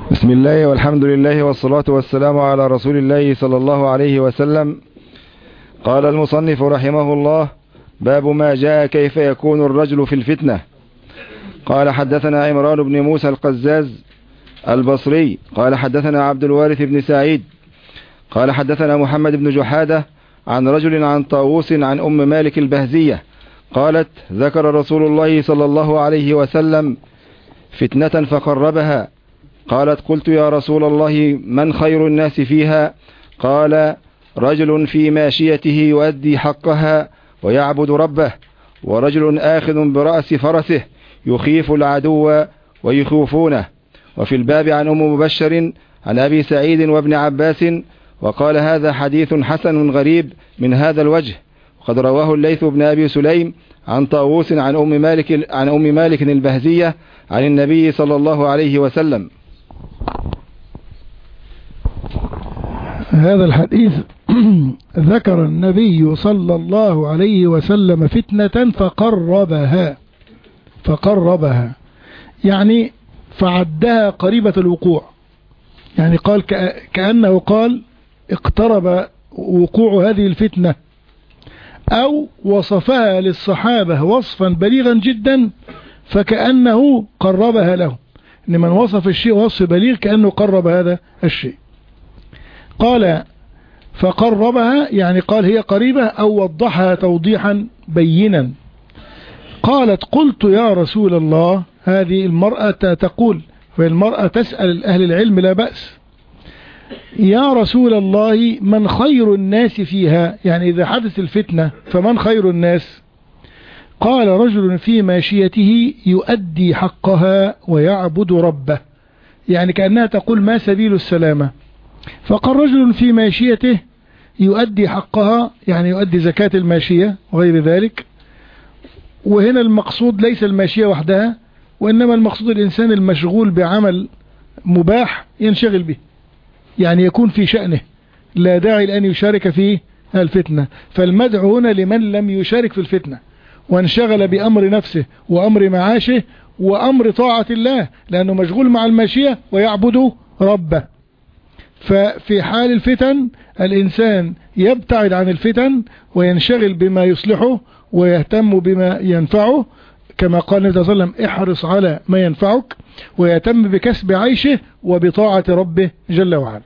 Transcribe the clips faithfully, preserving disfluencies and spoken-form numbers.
بسم الله والحمد لله والصلاة والسلام على رسول الله صلى الله عليه وسلم. قال المصنف رحمه الله: باب ما جاء كيف يكون الرجل في الفتنة. قال حدثنا عمران بن موسى القزاز البصري قال حدثنا عبد الوارث بن سعيد قال حدثنا محمد بن جحادة عن رجل عن طاووس عن أم مالك البهزية قالت: ذكر رسول الله صلى الله عليه وسلم فتنة فقربها. قالت: قلت يا رسول الله من خير الناس فيها؟ قال: رجل في ماشيته يؤدي حقها ويعبد ربه، ورجل آخذ برأس فرسه يخيف العدو ويخوفونه. وفي الباب عن أم مبشر عن أبي سعيد وابن عباس، وقال: هذا حديث حسن غريب من هذا الوجه، وقد رواه الليث بن أبي سليم عن طاووس عن أم مالك عن أم مالك البهزية عن النبي صلى الله عليه وسلم. هذا الحديث ذكر النبي صلى الله عليه وسلم فتنة فقربها فقربها يعني فعدها قريبة الوقوع، يعني قال كأنه قال اقترب وقوع هذه الفتنة، أو وصفها للصحابة وصفا بليغا جدا فكأنه قربها له، إن من وصف الشيء وصف بليغ كأنه قرب هذا الشيء. قال فقربها يعني قال هي قريبة أو وضحها توضيحا بينا. قالت: قلت يا رسول الله، هذه المرأة تقول، فالمرأة تسأل أهل العلم لا بأس، يا رسول الله من خير الناس فيها؟ يعني إذا حدث الفتنة فمن خير الناس؟ قال: رجل في ماشيته يؤدي حقها ويعبد ربه، يعني كأنها تقول ما سبيل السلامة. فقال: رجل في ماشيته يؤدي حقها يعني يؤدي زكاة الماشية وغير ذلك. وهنا المقصود ليس الماشية وحدها، وإنما المقصود الإنسان المشغول بعمل مباح ينشغل به، يعني يكون في شأنه لا داعي لأن يشارك في الفتنة. فالمدعو هنا لمن لم يشارك في الفتنة وانشغل بأمر نفسه وأمر معاشه وأمر طاعة الله، لأنه مشغول مع الماشية ويعبد ربه. ففي حال الفتن الإنسان يبتعد عن الفتن وينشغل بما يصلحه ويهتم بما ينفعه، كما قال النبي صلى الله عليه وسلم: احرص على ما ينفعك، ويهتم بكسب عيشه وبطاعة ربه جل وعلا.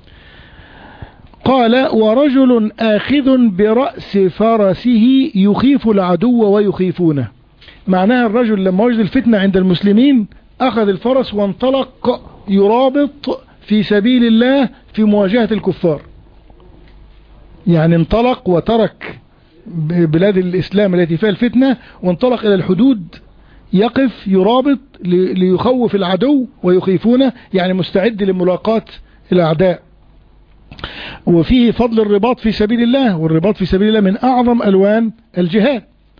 قال: ورجل آخذ برأس فرسه يخيف العدو ويخيفونه. معناها الرجل لما وجد الفتنة عند المسلمين أخذ الفرس وانطلق يرابط في سبيل الله في مواجهة الكفار، يعني انطلق وترك بلاد الإسلام التي فيها الفتنة وانطلق إلى الحدود يقف يرابط ليخوف العدو ويخيفونه، يعني مستعد لملاقاة الأعداء. وفيه فضل الرباط في سبيل الله، والرباط في سبيل الله من أعظم ألوان الجهاد.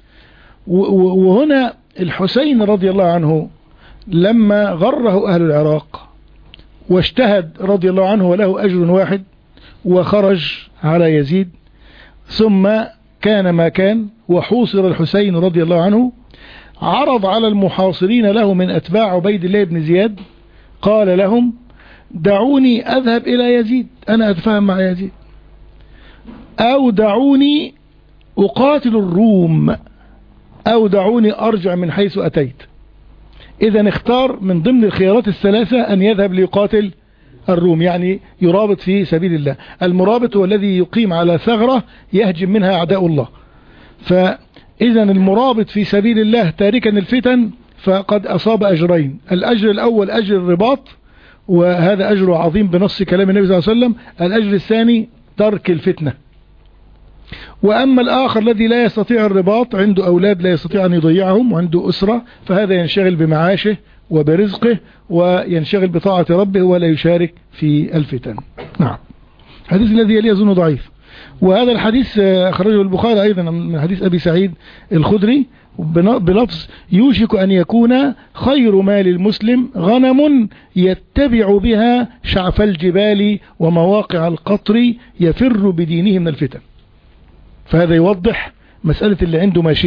وهنا الحسين رضي الله عنه لما غره أهل العراق واجتهد رضي الله عنه وله أجر واحد وخرج على يزيد، ثم كان ما كان وحوصر الحسين رضي الله عنه، عرض على المحاصرين له من أتباع عبيد الله بن زياد، قال لهم: دعوني أذهب إلى يزيد، أنا أتفاهم مع يزيد، أو دعوني أقاتل الروم، أو دعوني أرجع من حيث أتيت. إذا اختار من ضمن الخيارات الثلاثة أن يذهب ليقاتل الروم، يعني يرابط في سبيل الله. المرابط هو الذي يقيم على ثغرة يهجم منها أعداء الله. فإذا المرابط في سبيل الله تاركا الفتن فقد أصاب أجرين: الأجر الأول أجر الرباط، وهذا أجر عظيم بنص كلام النبي صلى الله عليه وسلم. الأجر الثاني ترك الفتنة. وأما الآخر الذي لا يستطيع الرباط، عنده أولاد لا يستطيع أن يضيعهم وعنده أسرة، فهذا ينشغل بمعاشه وبرزقه وينشغل بطاعة ربه ولا يشارك في الفتن. نعم. الحديث الذي يليه أظن ضعيف، وهذا الحديث أخرجه البخاري أيضا من حديث أبي سعيد الخدري بلفظ: يوشك أن يكون خير مال المسلم غنم يتبع بها شعف الجبال ومواقع القطر يفر بدينه من الفتن. فهذا يوضح مسألة اللي عنده ماشية،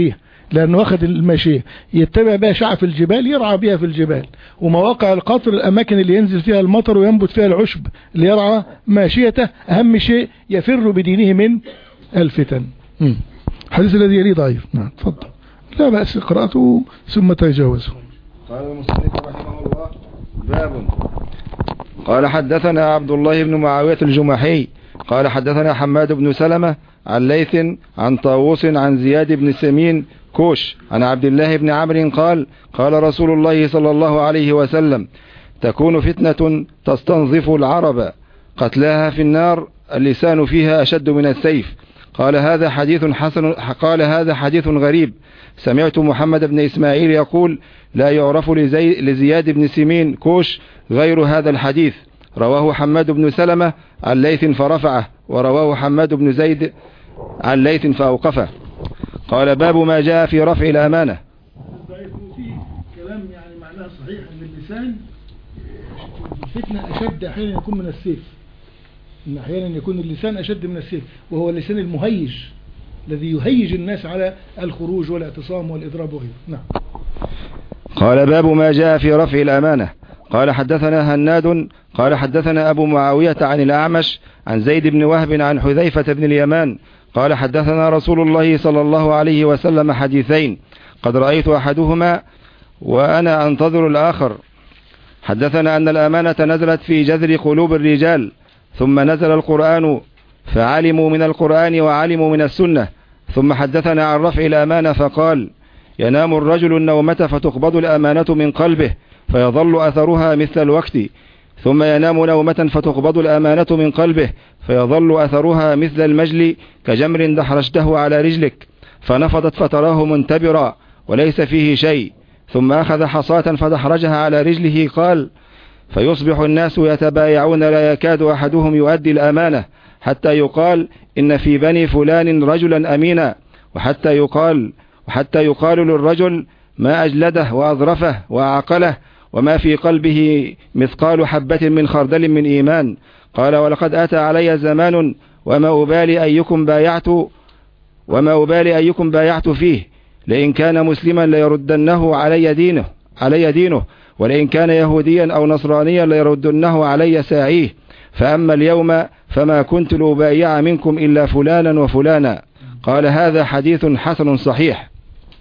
لأنه واخد الماشية يتبع بها شعف الجبال، يرعى بها في الجبال، ومواقع القطر الأماكن اللي ينزل فيها المطر وينبت فيها العشب اللي يرعى ماشيته. أهم شيء يفر بدينه من الفتن. الحديث الذي يليه ضعيف. نعم تفضل. لا بأس قراءته ثم تجاوزه. قال المصنف رحمه الله باب. قال حدثنا عبد الله بن معاوية الجمحي قال حدثنا حماد بن سلمة عن ليث عن طاووس عن زياد بن سمين كوش عن عبد الله بن عمرو قال قال رسول الله صلى الله عليه وسلم تكون فتنة تستنظف العرب قتلاها في النار اللسان فيها أشد من السيف. قال هذا حديث حسن. قال هذا حديث غريب. سمعت محمد بن إسماعيل يقول لا يعرف لزي لزياد بن سمين كوش غير هذا الحديث. رواه حماد بن سلمة عن ليث فرفعه، ورواه حماد بن زيد عن ليث فأوقفه. قال باب ما جاء في رفع الأمانة. كلام يعني معناه صحيح ان اللسان الفتنة أشد أحيانا يكون من السيف، إن أحيانا يكون اللسان أشد من السيف، وهو اللسان المهيج الذي يهيج الناس على الخروج والاعتصام والإضراب وغيره. نعم. قال باب ما جاء في رفع الأمانة. قال حدثنا هناد قال حدثنا أبو معاوية عن الأعمش عن زيد بن وهب عن حذيفة بن اليمان قال حدثنا رسول الله صلى الله عليه وسلم حديثين قد رأيت أحدهما وأنا أنتظر الآخر. حدثنا أن الأمانة نزلت في جذر قلوب الرجال ثم نزل القرآن فعلموا من القرآن وعلموا من السنة. ثم حدثنا عن رفع الأمانة فقال ينام الرجل النومة فتقبض الأمانة من قلبه فيظل أثرها مثل الوقت، ثم ينام نومة فتقبض الأمانة من قلبه فيظل أثرها مثل المجل كجمر دحرجته على رجلك فنفضت فتراه منتبرا وليس فيه شيء، ثم أخذ حصاة فدحرجها على رجله قال فيصبح الناس يتبايعون لا يكاد أحدهم يؤدي الأمانة حتى يقال إن في بني فلان رجلا أمينا، وحتى يقال وحتى يقال للرجل ما أجلده وأظرفه وأعقله وما في قلبه مثقال حبة من خردل من إيمان. قال ولقد أتى علي زمان وما أبالي أيكم بايعت وما أبالي أيكم بايعت فيه، لئن كان مسلما ليردنه علي دينه علي دينه ولئن كان يهوديا أو نصرانيا ليردنه علي ساعيه، فأما اليوم فما كنت لأبايع منكم إلا فلانا وفلانا. قال هذا حديث حسن صحيح.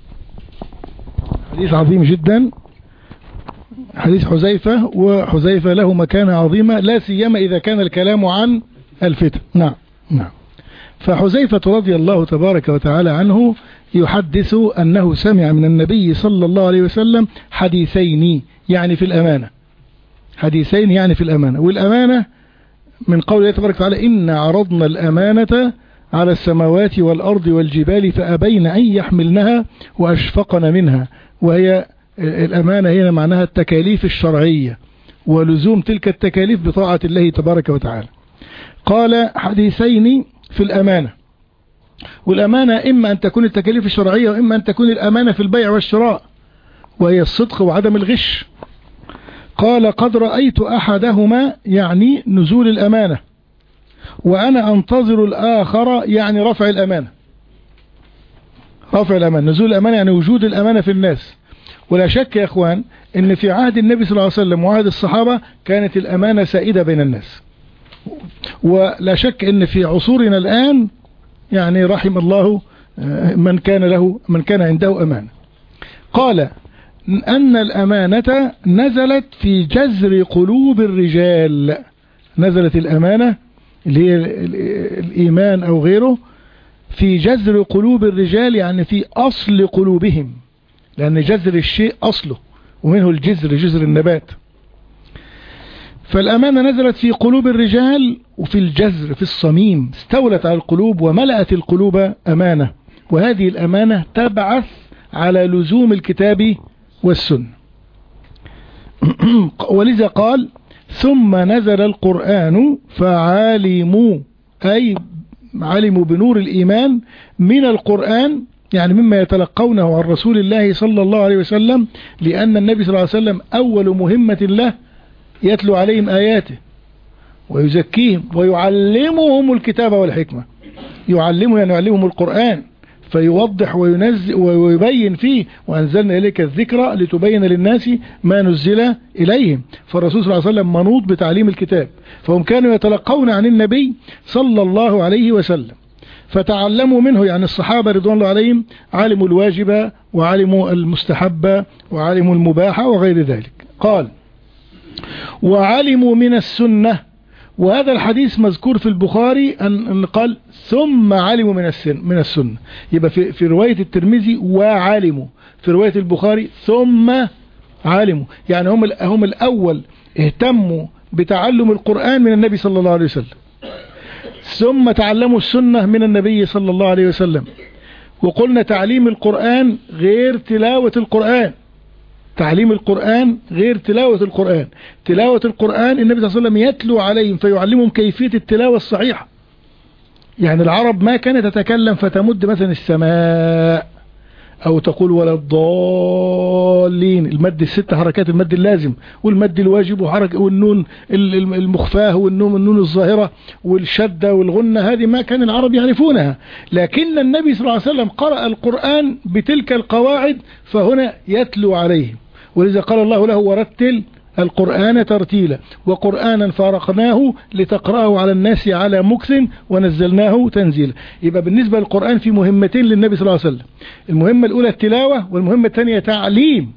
حديث عظيم جدا، حديث حذيفة، وحذيفة له مكانة عظيمة لا سيما إذا كان الكلام عن الفتن. نعم نعم. فحذيفة رضي الله تبارك وتعالى عنه يحدث أنه سمع من النبي صلى الله عليه وسلم حديثين يعني في الأمانة، حديثين يعني في الأمانة. والأمانة من قول الله تبارك وتعالى إن عرضنا الأمانة على السماوات والأرض والجبال فأبين أن يحملنها وأشفقن منها، وهي الأمانة هنا معناها التكاليف الشرعية ولزوم تلك التكاليف بطاعة الله تبارك وتعالى. قال حديثين في الأمانة، والأمانة إما أن تكون التكاليف الشرعية وإما أن تكون الأمانة في البيع والشراء، وهي الصدق وعدم الغش. قال قد رأيت أحدهما يعني نزول الأمانة وأنا أنتظر الآخر يعني رفع الأمانة. رفع الأمانة، نزول الأمانة يعني وجود الأمانة في الناس. ولا شك يا أخوان أن في عهد النبي صلى الله عليه وسلم وعهد الصحابة كانت الأمانة سائدة بين الناس، ولا شك أن في عصورنا الآن يعني رحم الله من كان له من كان عنده أمانة. قال أن الأمانة نزلت في جذر قلوب الرجال، نزلت الأمانة اللي هي الإيمان أو غيره في جذر قلوب الرجال يعني في أصل قلوبهم، لأن جذر الشيء أصله ومنه الجذر جذر النبات. فالأمانة نزلت في قلوب الرجال وفي الجذر في الصميم، استولت على القلوب وملأت القلوب أمانة، وهذه الأمانة تبعث على لزوم الكتاب والسنة. ولذا قال ثم نزل القرآن فعلموا، أي علموا بنور الإيمان من القرآن يعني مما يتلقونه عن رسول الله صلى الله عليه وسلم، لأن النبي صلى الله عليه وسلم أول مهمة له يتلو عليهم آياته ويزكيهم ويعلمهم الكتاب والحكمة. يعلمهم يعني يعلمهم القرآن، فيوضح وينزل ويبين فيه، وأنزلنا إليك الذكرى لتبين للناس ما نزل إليهم. فالرسول صلى الله عليه وسلم منوط بتعليم الكتاب، فهم كانوا يتلقون عن النبي صلى الله عليه وسلم فتعلموا منه. يعني الصحابة رضوان الله عليهم علموا الواجب وعلموا المستحب وعلموا المباح وغير ذلك. قال وعلموا من السنة، وهذا الحديث مذكور في البخاري أن قال ثم علموا من السنة من السنة يبقى في, في رواية الترمذي وعلموا، في رواية البخاري ثم علموا. يعني هم هم الأول اهتموا بتعلم القرآن من النبي صلى الله عليه وسلم، ثم تعلموا السنة من النبي صلى الله عليه وسلم. وقلنا تعليم القرآن غير تلاوة القرآن، تعليم القرآن غير تلاوة القرآن. تلاوة القرآن النبي صلى الله عليه وسلم يتلو عليهم فيعلمهم كيفية التلاوة الصحيحة. يعني العرب ما كانت تتكلم فتمد مثلا السماء أو تقول ولا الضالين، المد الست حركات، المد اللازم والمد الواجب وحركة والنون المخفاه والنون النون الظاهرة والشدة والغنة، هذه ما كان العرب يعرفونها. لكن النبي صلى الله عليه وسلم قرأ القرآن بتلك القواعد، فهنا يتلو عليهم. ولذا قال الله له ورتل القرآن ترتيلا وقرآنا فارقناه لتقرأه على الناس على مكث ونزلناه تنزيلا. يبقى بالنسبة للقرآن في مهمتين للنبي صلى الله عليه وسلم، المهمة الأولى التلاوة، والمهمة الثانية تعليم،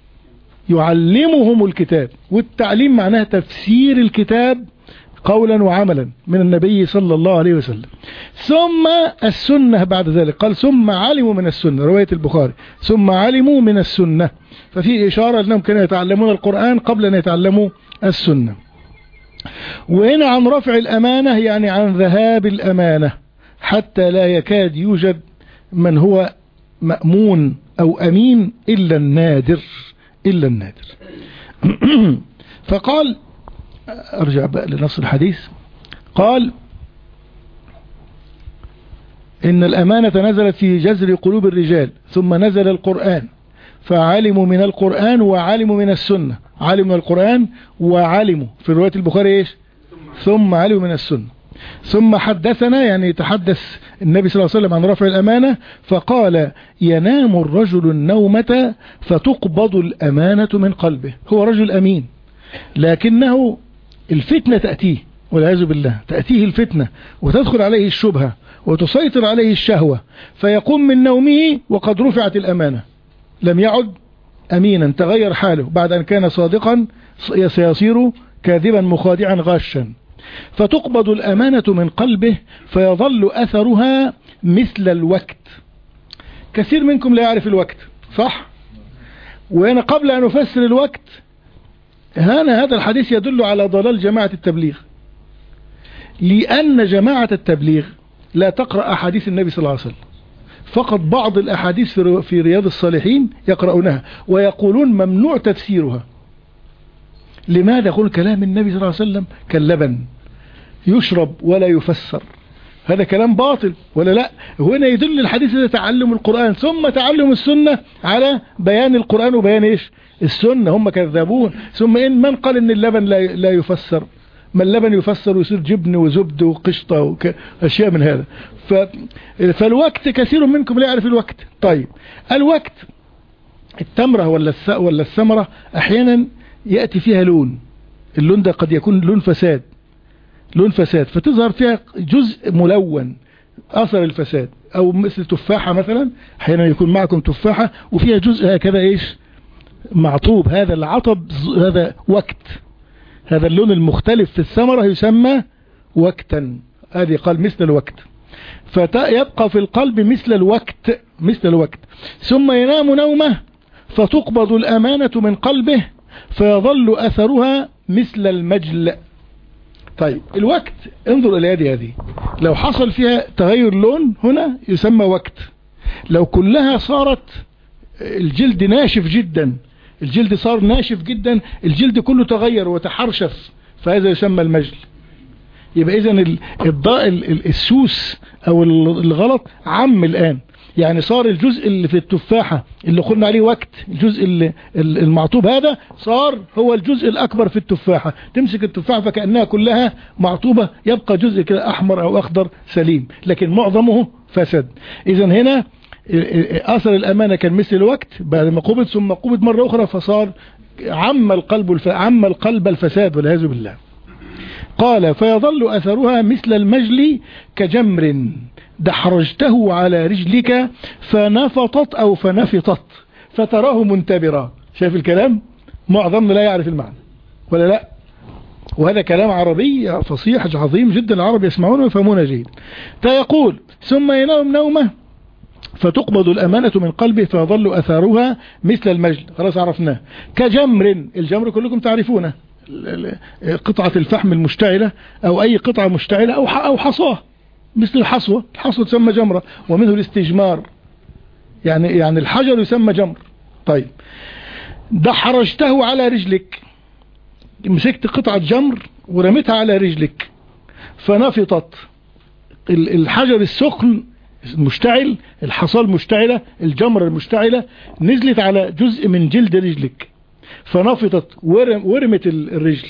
يعلمهم الكتاب. والتعليم معناه تفسير الكتاب قولا وعملا من النبي صلى الله عليه وسلم. ثم السنة بعد ذلك، قال ثم علموا من السنة، رواية البخاري ثم علموا من السنة، ففي إشارة أنهم كانوا يتعلمون القرآن قبل أن يتعلموا السنة. وهنا عن رفع الأمانة يعني عن ذهاب الأمانة، حتى لا يكاد يوجد من هو مأمون أو أمين إلا النادر، إلا النادر. فقال أرجع بقى لنص الحديث، قال إن الأمانة نزلت في جذر قلوب الرجال ثم نزل القرآن فعلموا من القرآن وعلموا من السنة. علموا من القرآن وعلموا، في رواية البخاري إيش؟ ثم علموا من السنة. ثم حدثنا يعني يتحدث النبي صلى الله عليه وسلم عن رفع الأمانة، فقال ينام الرجل النومة فتقبض الأمانة من قلبه. هو رجل أمين لكنه الفتنة تأتيه والعياذ بالله، تأتيه الفتنة وتدخل عليه الشبهة وتسيطر عليه الشهوة، فيقوم من نومه وقد رفعت الأمانة، لم يعد أمينا، تغير حاله، بعد أن كان صادقا سيصير كاذبا مخادعا غاشا. فتقبض الأمانة من قلبه فيظل أثرها مثل الوقت. كثير منكم لا يعرف الوقت، صح؟ وأنا قبل أن أفسر الوقت، هنا هذا الحديث يدل على ضلال جماعة التبليغ، لأن جماعة التبليغ لا تقرأ أحاديث النبي صلى الله عليه وسلم، فقط بعض الأحاديث في رياض الصالحين يقرؤونها ويقولون ممنوع تفسيرها. لماذا؟ يقول كلام النبي صلى الله عليه وسلم كاللبن يشرب ولا يفسر، هذا كلام باطل ولا لا؟ هنا يدل الحديث إذا تعلم القرآن ثم تعلم السنة على بيان القرآن وبيان إيش؟ السنة. هم كذابون. ثم إن من قال إن اللبن لا لا يفسر؟ ما اللبن يفسر ويصير جبن وزبد وقشطة وأشياء من هذا. ف... فالوقت كثير منكم لا يعرف الوقت. طيب الوقت، التمرة ولا الس... ولا الثمرة أحيانا يأتي فيها لون، اللون ده قد يكون لون فساد، لون فساد فتظهر فيها جزء ملون أثر الفساد. أو مثل تفاحة مثلا، أحيانا يكون معكم تفاحة وفيها جزء هكذا إيش معطوب، هذا العطب، هذا وقت، هذا اللون المختلف في الثمرة يسمى وقتا. هذه قال مثل الوقت، فيبقى في القلب مثل الوقت، مثل الوقت. ثم ينام نومه فتقبض الأمانة من قلبه فيظل أثرها مثل المجل. طيب الوقت، انظر إلى هذه هذه لو حصل فيها تغير لون هنا يسمى وقت. لو كلها صارت الجلد ناشف جدا، الجلد صار ناشف جدا، الجلد كله تغير وتحرشف، فهذا يسمى المجل. يبقى إذن الضاء السوس أو الغلط عم الآن، يعني صار الجزء اللي في التفاحة اللي قلنا عليه وقت، الجزء المعطوب هذا صار هو الجزء الأكبر في التفاحة. تمسك التفاحة فكأنها كلها معطوبة، يبقى جزء كده أحمر أو أخضر سليم، لكن معظمه فسد. إذن هنا أثر الأمانة كان مثل الوقت بعد ما قبض ثم قبض مرة أخرى فصار عم القلب الف... عم القلب الفساد والعياذ بالله. قال فيظل أثرها مثل المجل كجمر دحرجته على رجلك فنفطت أو فنفطت فتراه منتبرا. شايف الكلام؟ معظمنا لا يعرف المعنى ولا لا، وهذا كلام عربي فصيح عظيم جدا، العرب يسمعونه ويفهمونه جيد. فيقول ثم ينام نومه فتقبض الأمانة من قلبه فيظل أثارها مثل المجل، خلاص عرفناه، كجمر، الجمر كلكم تعرفونه، قطعة الفحم المشتعلة أو أي قطعة مشتعلة أو أو حصاه مثل الحصوة، الحصوة تسمى جمرة، ومنه الاستجمار، يعني يعني الحجر يسمى جمر. طيب دحرجته على رجلك، مسكت قطعة جمر ورميتها على رجلك فنفطت، الحجر السخن المشتعل، الحصى المشتعلة، الجمرة المشتعلة نزلت على جزء من جلد رجلك فنفطت، ورم ورمت الرجل.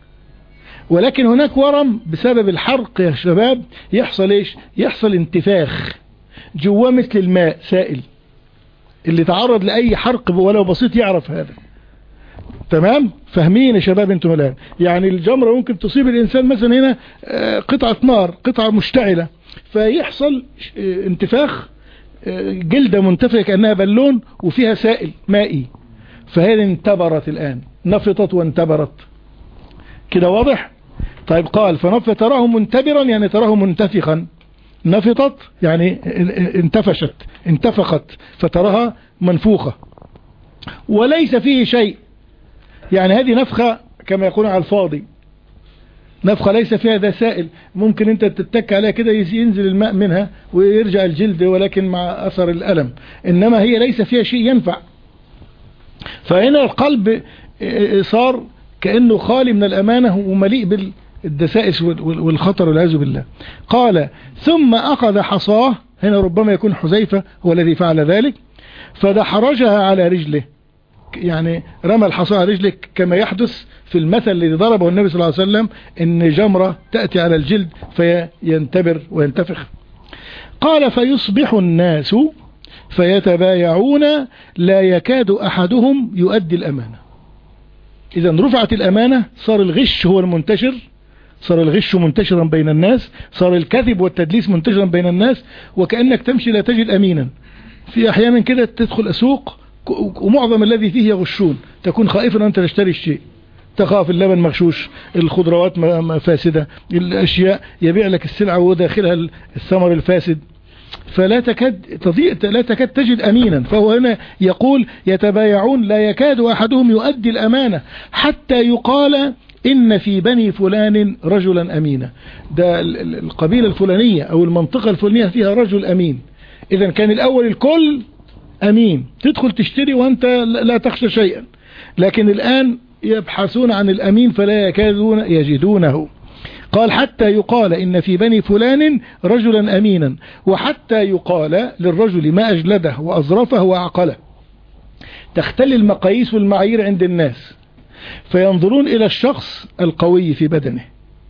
ولكن هناك ورم بسبب الحرق يا شباب يحصل ايش؟ يحصل انتفاخ جواه مثل الماء سائل، اللي تعرض لأي حرق ولو بسيط يعرف هذا. تمام؟ فاهمين يا شباب انتم الآن؟ يعني الجمرة ممكن تصيب الإنسان مثلا هنا قطعة نار، قطعة مشتعلة، فيحصل انتفاخ، جلدة منتفخة كأنها بالون وفيها سائل مائي، فهذه انتبرت الآن، نفطت وانتبرت كده، واضح؟ طيب قال فنفط تراه منتبرا يعني تراه منتفخا، نفطت يعني انتفشت انتفخت فتراها منفوخة وليس فيه شيء، يعني هذه نفخة كما يقول على الفاضي، نفخة ليس فيها ذا سائل، ممكن انت تتك عليها كده ينزل الماء منها ويرجع الجلد ولكن مع أثر الألم، إنما هي ليس فيها شيء ينفع. فهنا القلب صار كأنه خالي من الأمانة ومليء بالدسائس والخطر والعياذ بالله. قال ثم أخذ حصاه، هنا ربما يكون حذيفة هو الذي فعل ذلك، فدحرجها على رجله، يعني رمى الحصى على رجلك كما يحدث في المثل الذي ضربه النبي صلى الله عليه وسلم، ان جمرة تأتي على الجلد فينتبر وينتفخ. قال فيصبح الناس فيتبايعون لا يكاد أحدهم يؤدي الأمانة. إذا رفعت الأمانة، صار الغش هو المنتشر، صار الغش منتشرا بين الناس، صار الكذب والتدليس منتشرا بين الناس، وكأنك تمشي لا تجد أمينا. في أحيانا كده تدخل أسوق ومعظم الذي فيه يغشون، تكون خائفا أنت تشتري الشيء، تخاف اللبن مغشوش، الخضروات فاسدة، الأشياء يبيع لك السلعة وداخلها الثمر الفاسد، فلا تكاد تضيء، لا تكاد تجد أمينا. فهو هنا يقول يتبايعون لا يكاد أحدهم يؤدي الأمانة حتى يقال إن في بني فلان رجلا أمينا، ده القبيلة الفلانية أو المنطقة الفلانية فيها رجل أمين. إذا كان الأول الكل أمين، تدخل تشتري وأنت لا تخشى شيئا، لكن الآن يبحثون عن الأمين فلا يكادون يجدونه. قال حتى يقال إن في بني فلان رجلا أمينا، وحتى يقال للرجل ما أجلده وأظرفه وأعقله. تختل المقاييس والمعايير عند الناس، فينظرون إلى الشخص القوي في بدنه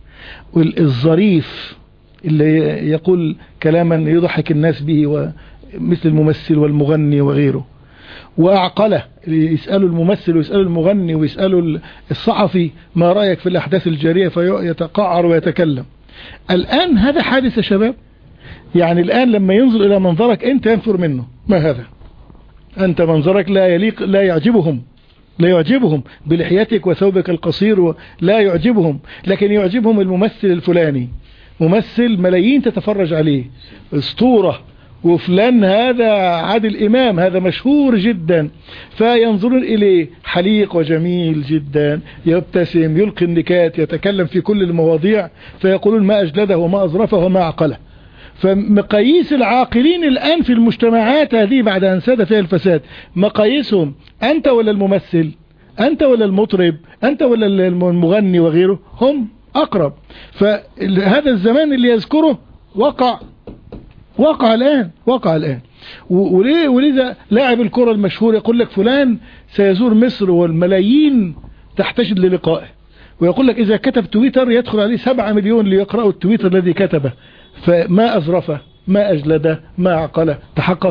والظريف اللي يقول كلاما يضحك الناس به مثل الممثل والمغني وغيره، وأعقله، يسألوا الممثل ويسألوا المغني ويسألوا الصحفي ما رأيك في الأحداث الجارية فيتقعر ويتكلم. الآن هذا حادث يا شباب، يعني الآن لما ينظر إلى منظرك أنت ينفر منه، ما هذا؟ أنت منظرك لا يليق، لا يعجبهم، لا يعجبهم بلحيتك وثوبك القصير، لا يعجبهم، لكن يعجبهم الممثل الفلاني، ممثل ملايين تتفرج عليه، اسطورة، وفلان هذا عادل إمام، هذا مشهور جدا، فينظرون إليه حليق وجميل جدا، يبتسم، يلقي النكات، يتكلم في كل المواضيع، فيقولون ما أجلده وما أظرفه وما عقله. فمقاييس العاقلين الآن في المجتمعات هذه بعد أن ساد فيها الفساد، مقاييسهم أنت ولا الممثل، أنت ولا المطرب، أنت ولا المغني وغيره، هم أقرب. فهذا الزمان اللي يذكره وقع وقع الآن وقع الآن وليه؟ ولذا لاعب الكرة المشهور يقول لك فلان سيزور مصر والملايين تحتشد للقائه، ويقول لك إذا كتب تويتر يدخل عليه سبعة مليون ليقرأوا التويتر الذي كتبه، فما أزرفه، ما أجلده، ما عقله، تحقق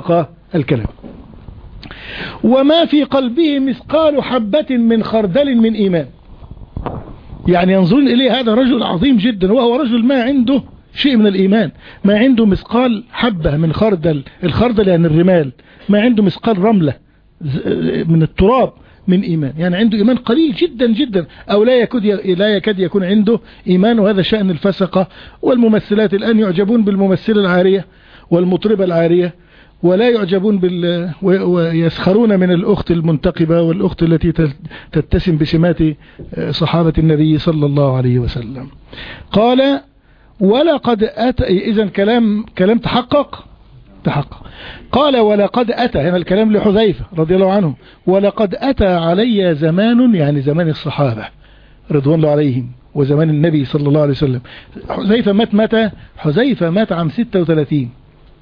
الكلام. وما في قلبه مثقال حبة من خردل من إيمان، يعني ينظرون إليه هذا رجل عظيم جدا، وهو رجل ما عنده شيء من الإيمان، ما عنده مثقال حبة من خردل، الخردل يعني الرمال، ما عنده مثقال رملة من التراب من إيمان، يعني عنده إيمان قليل جدا جدا، أو لا يكاد لا يكاد يكون عنده إيمان. وهذا شأن الفسقة والممثلات الآن، يعجبون بالممثلة العارية والمطربة العارية، ولا يعجبون بال ويسخرون من الأخت المنتقبة والأخت التي تتسم بسمات صحابة النبي صلى الله عليه وسلم. قال ولقد أتى، إذن كلام كلام تحقق تحقق. قال ولقد أتى، هنا الكلام لحذيفة رضي الله عنه، ولقد أتى علي زمان، يعني زمان الصحابة رضوان الله عليهم وزمان النبي صلى الله عليه وسلم. حذيفة مات متى؟ حذيفة مات عام ستة وثلاثين،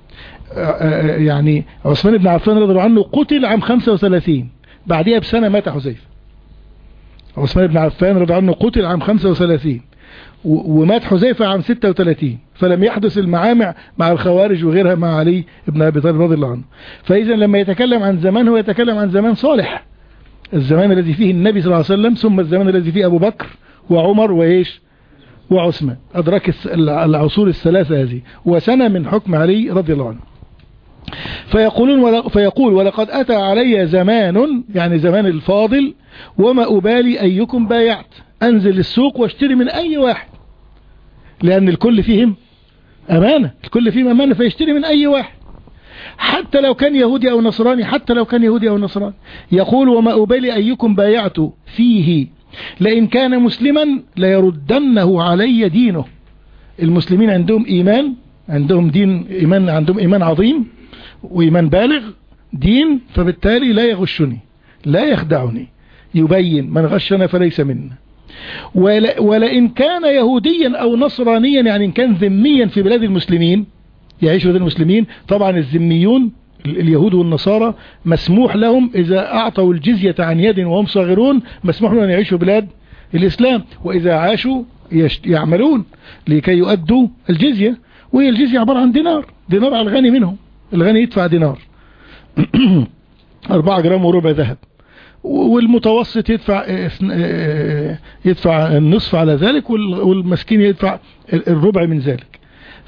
يعني عثمان بن عفان رضي الله عنه قتل عام خمسة وثلاثين، بعدها بسنة مات حذيفة. عثمان بن عفان رضي الله عنه قتل عام خمسة وثلاثين، ومات حذيفة عام ستة وثلاثين، فلم يحدث المعامع مع الخوارج وغيرها مع علي بن أبي طالب رضي الله عنه. فإذا لما يتكلم عن زمان هو يتكلم عن زمان صالح، الزمان الذي فيه النبي صلى الله عليه وسلم، ثم الزمان الذي فيه أبو بكر وعمر وإيش وعثمان، أدرك العصور الثلاثة هذه، وسنة من حكم علي رضي الله عنه. فيقولون فيقول ولقد أتى علي زمان، يعني زمان الفاضل، وما أبالي أيكم بايعت، أنزل السوق واشتري من أي واحد، لأن الكل فيهم أمانة، الكل فيهم أمانة، فيشتري من أي واحد حتى لو كان يهودي أو نصراني، حتى لو كان يهودي أو نصراني. يقول وما أبالي أيكم بايعت فيه، لئن كان مسلما ليردنه علي دينه. المسلمين عندهم إيمان، عندهم دين، إيمان، عندهم إيمان عظيم وإيمان بالغ دين، فبالتالي لا يغشني لا يخدعني، يبين من غشنا فليس منا. ولئن كان يهوديا أو نصرانيا، يعني إن كان ذميا في بلاد المسلمين، يعيش بلاد المسلمين، طبعا الذميون اليهود والنصارى مسموح لهم إذا أعطوا الجزية عن يد وهم صغيرون، مسموح لهم أن يعيشوا بلاد الإسلام، وإذا عاشوا يعملون لكي يؤدوا الجزية، وهي الجزية عبارة عن دينار، دينار على الغني منهم، الغني يدفع دينار أربعة جرام وربع ذهب، والمتوسط يدفع يدفع النصف على ذلك، والمسكين يدفع الربع من ذلك.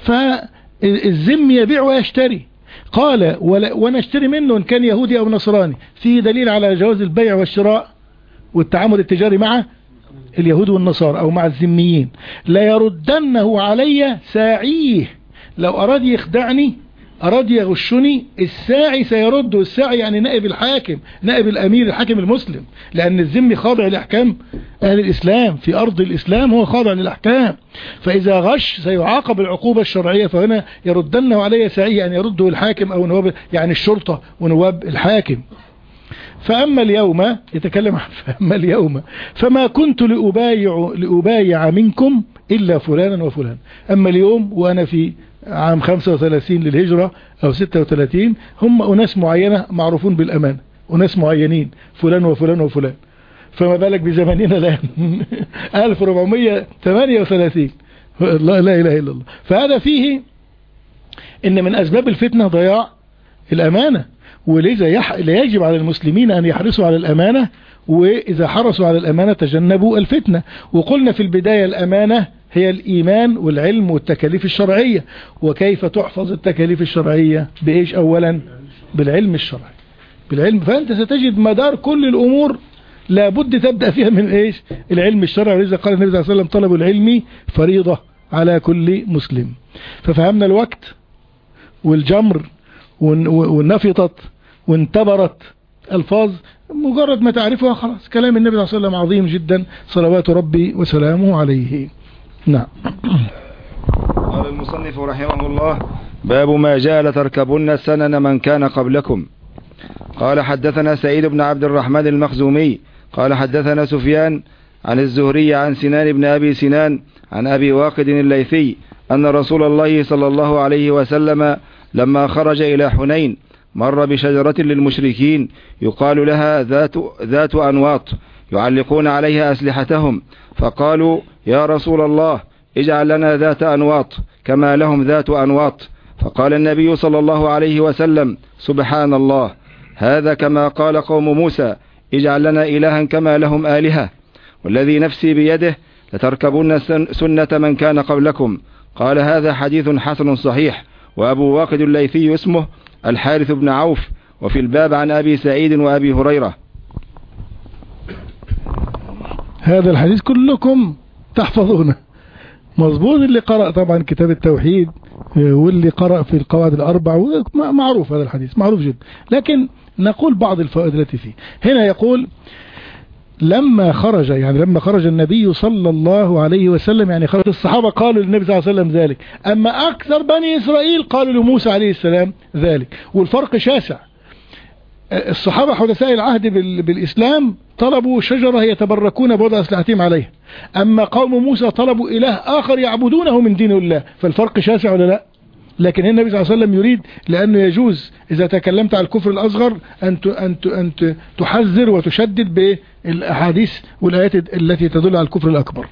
فالذم يبيع ويشتري. قال وانا اشتري منه ان كان يهودي او نصراني، في دليل على جواز البيع والشراء والتعامل التجاري مع اليهود والنصارى او مع الذميين. لا يردنه علي ساعيه، لو اراد يخدعني، أراد يغشني، الساعي سيرد. الساعي يعني نائب الحاكم، نائب الأمير، الحاكم المسلم، لأن الذمي خاضع لأحكام أهل الإسلام، في أرض الإسلام هو خاضع للأحكام، فإذا غش سيعاقب العقوبة الشرعية. فهنا يردنه علي ساعي، يعني يرده الحاكم أو نواب، يعني الشرطة ونواب الحاكم. فأما اليوم، يتكلم عن فأما اليوم فما كنت لأبايع, لأبايع منكم إلا فلانا وفلان. أما اليوم وأنا في عام خمسة وثلاثين للهجرة أو ستة وثلاثين، هم أناس معينة معروفون بالأمان، أناس معينين فلان وفلان وفلان، فما بالك بزماننا الآن ألف وأربعمائة وثمانية وثلاثين، لا لا إله إلا الله. فهذا فيه إن من أسباب الفتنة ضياع الأمانة، ولذا يجب على المسلمين أن يحرصوا على الأمانة، وإذا حرصوا على الأمانة تجنبوا الفتنة. وقلنا في البداية الأمانة هي الإيمان والعلم والتكاليف الشرعية. وكيف تحفظ التكاليف الشرعية؟ بإيش؟ أولا بالعلم الشرعي، بالعلم. فأنت ستجد مدار كل الأمور لابد تبدأ فيها من إيش؟ العلم الشرعي. ولذا قال النبي صلى الله عليه وسلم طلب العلم فريضة على كل مسلم. ففهمنا الوقت والجمر والنفطت وانتبرت ألفاظ، مجرد ما تعرفها خلاص. كلام النبي صلى الله عليه وسلم عظيم جدا صلوات ربي وسلامه عليه. نعم. قال المصنف رحمه الله: باب ما جاء لتركبن سنن من كان قبلكم. قال حدثنا سعيد بن عبد الرحمن المخزومي قال حدثنا سفيان عن الزهري عن سنان بن أبي سنان عن أبي واقد الليثي أن رسول الله صلى الله عليه وسلم لما خرج إلى حنين مر بشجرة للمشركين يقال لها ذات, ذات أنواط يعلقون عليها أسلحتهم، فقالوا: يا رسول الله اجعل لنا ذات أنواط كما لهم ذات أنواط. فقال النبي صلى الله عليه وسلم: سبحان الله، هذا كما قال قوم موسى: اجعل لنا إلها كما لهم آلهة، والذي نفسي بيده لتركبن سنة من كان قبلكم. قال: هذا حديث حسن صحيح. وأبو واقد الليثي اسمه الحارث بن عوف، وفي الباب عن أبي سعيد وأبي هريرة. هذا الحديث كلكم تحفظونه مظبوط، اللي قرأ طبعا كتاب التوحيد واللي قرأ في القواعد الأربع، معروف هذا الحديث، معروف جدا. لكن نقول بعض الفوائد التي فيه. هنا يقول: لما خرج، يعني لما خرج النبي صلى الله عليه وسلم، يعني خرج الصحابة قالوا للنبي صلى الله عليه وسلم ذلك، أما أكثر بني إسرائيل قالوا لموسى عليه السلام ذلك، والفرق شاسع. الصحابة حدثاء العهد بالإسلام طلبوا شجرة يتبركون بوضع أسلحتهم عليها، أما قوم موسى طلبوا إله آخر يعبدونه من دين الله، فالفرق شاسع ولا لا؟ لكن النبي صلى الله عليه وسلم يريد، لأنه يجوز إذا تكلمت عن الكفر الأصغر أن أن تحذر وتشدد بالأحاديث والآيات التي تدل على الكفر الأكبر.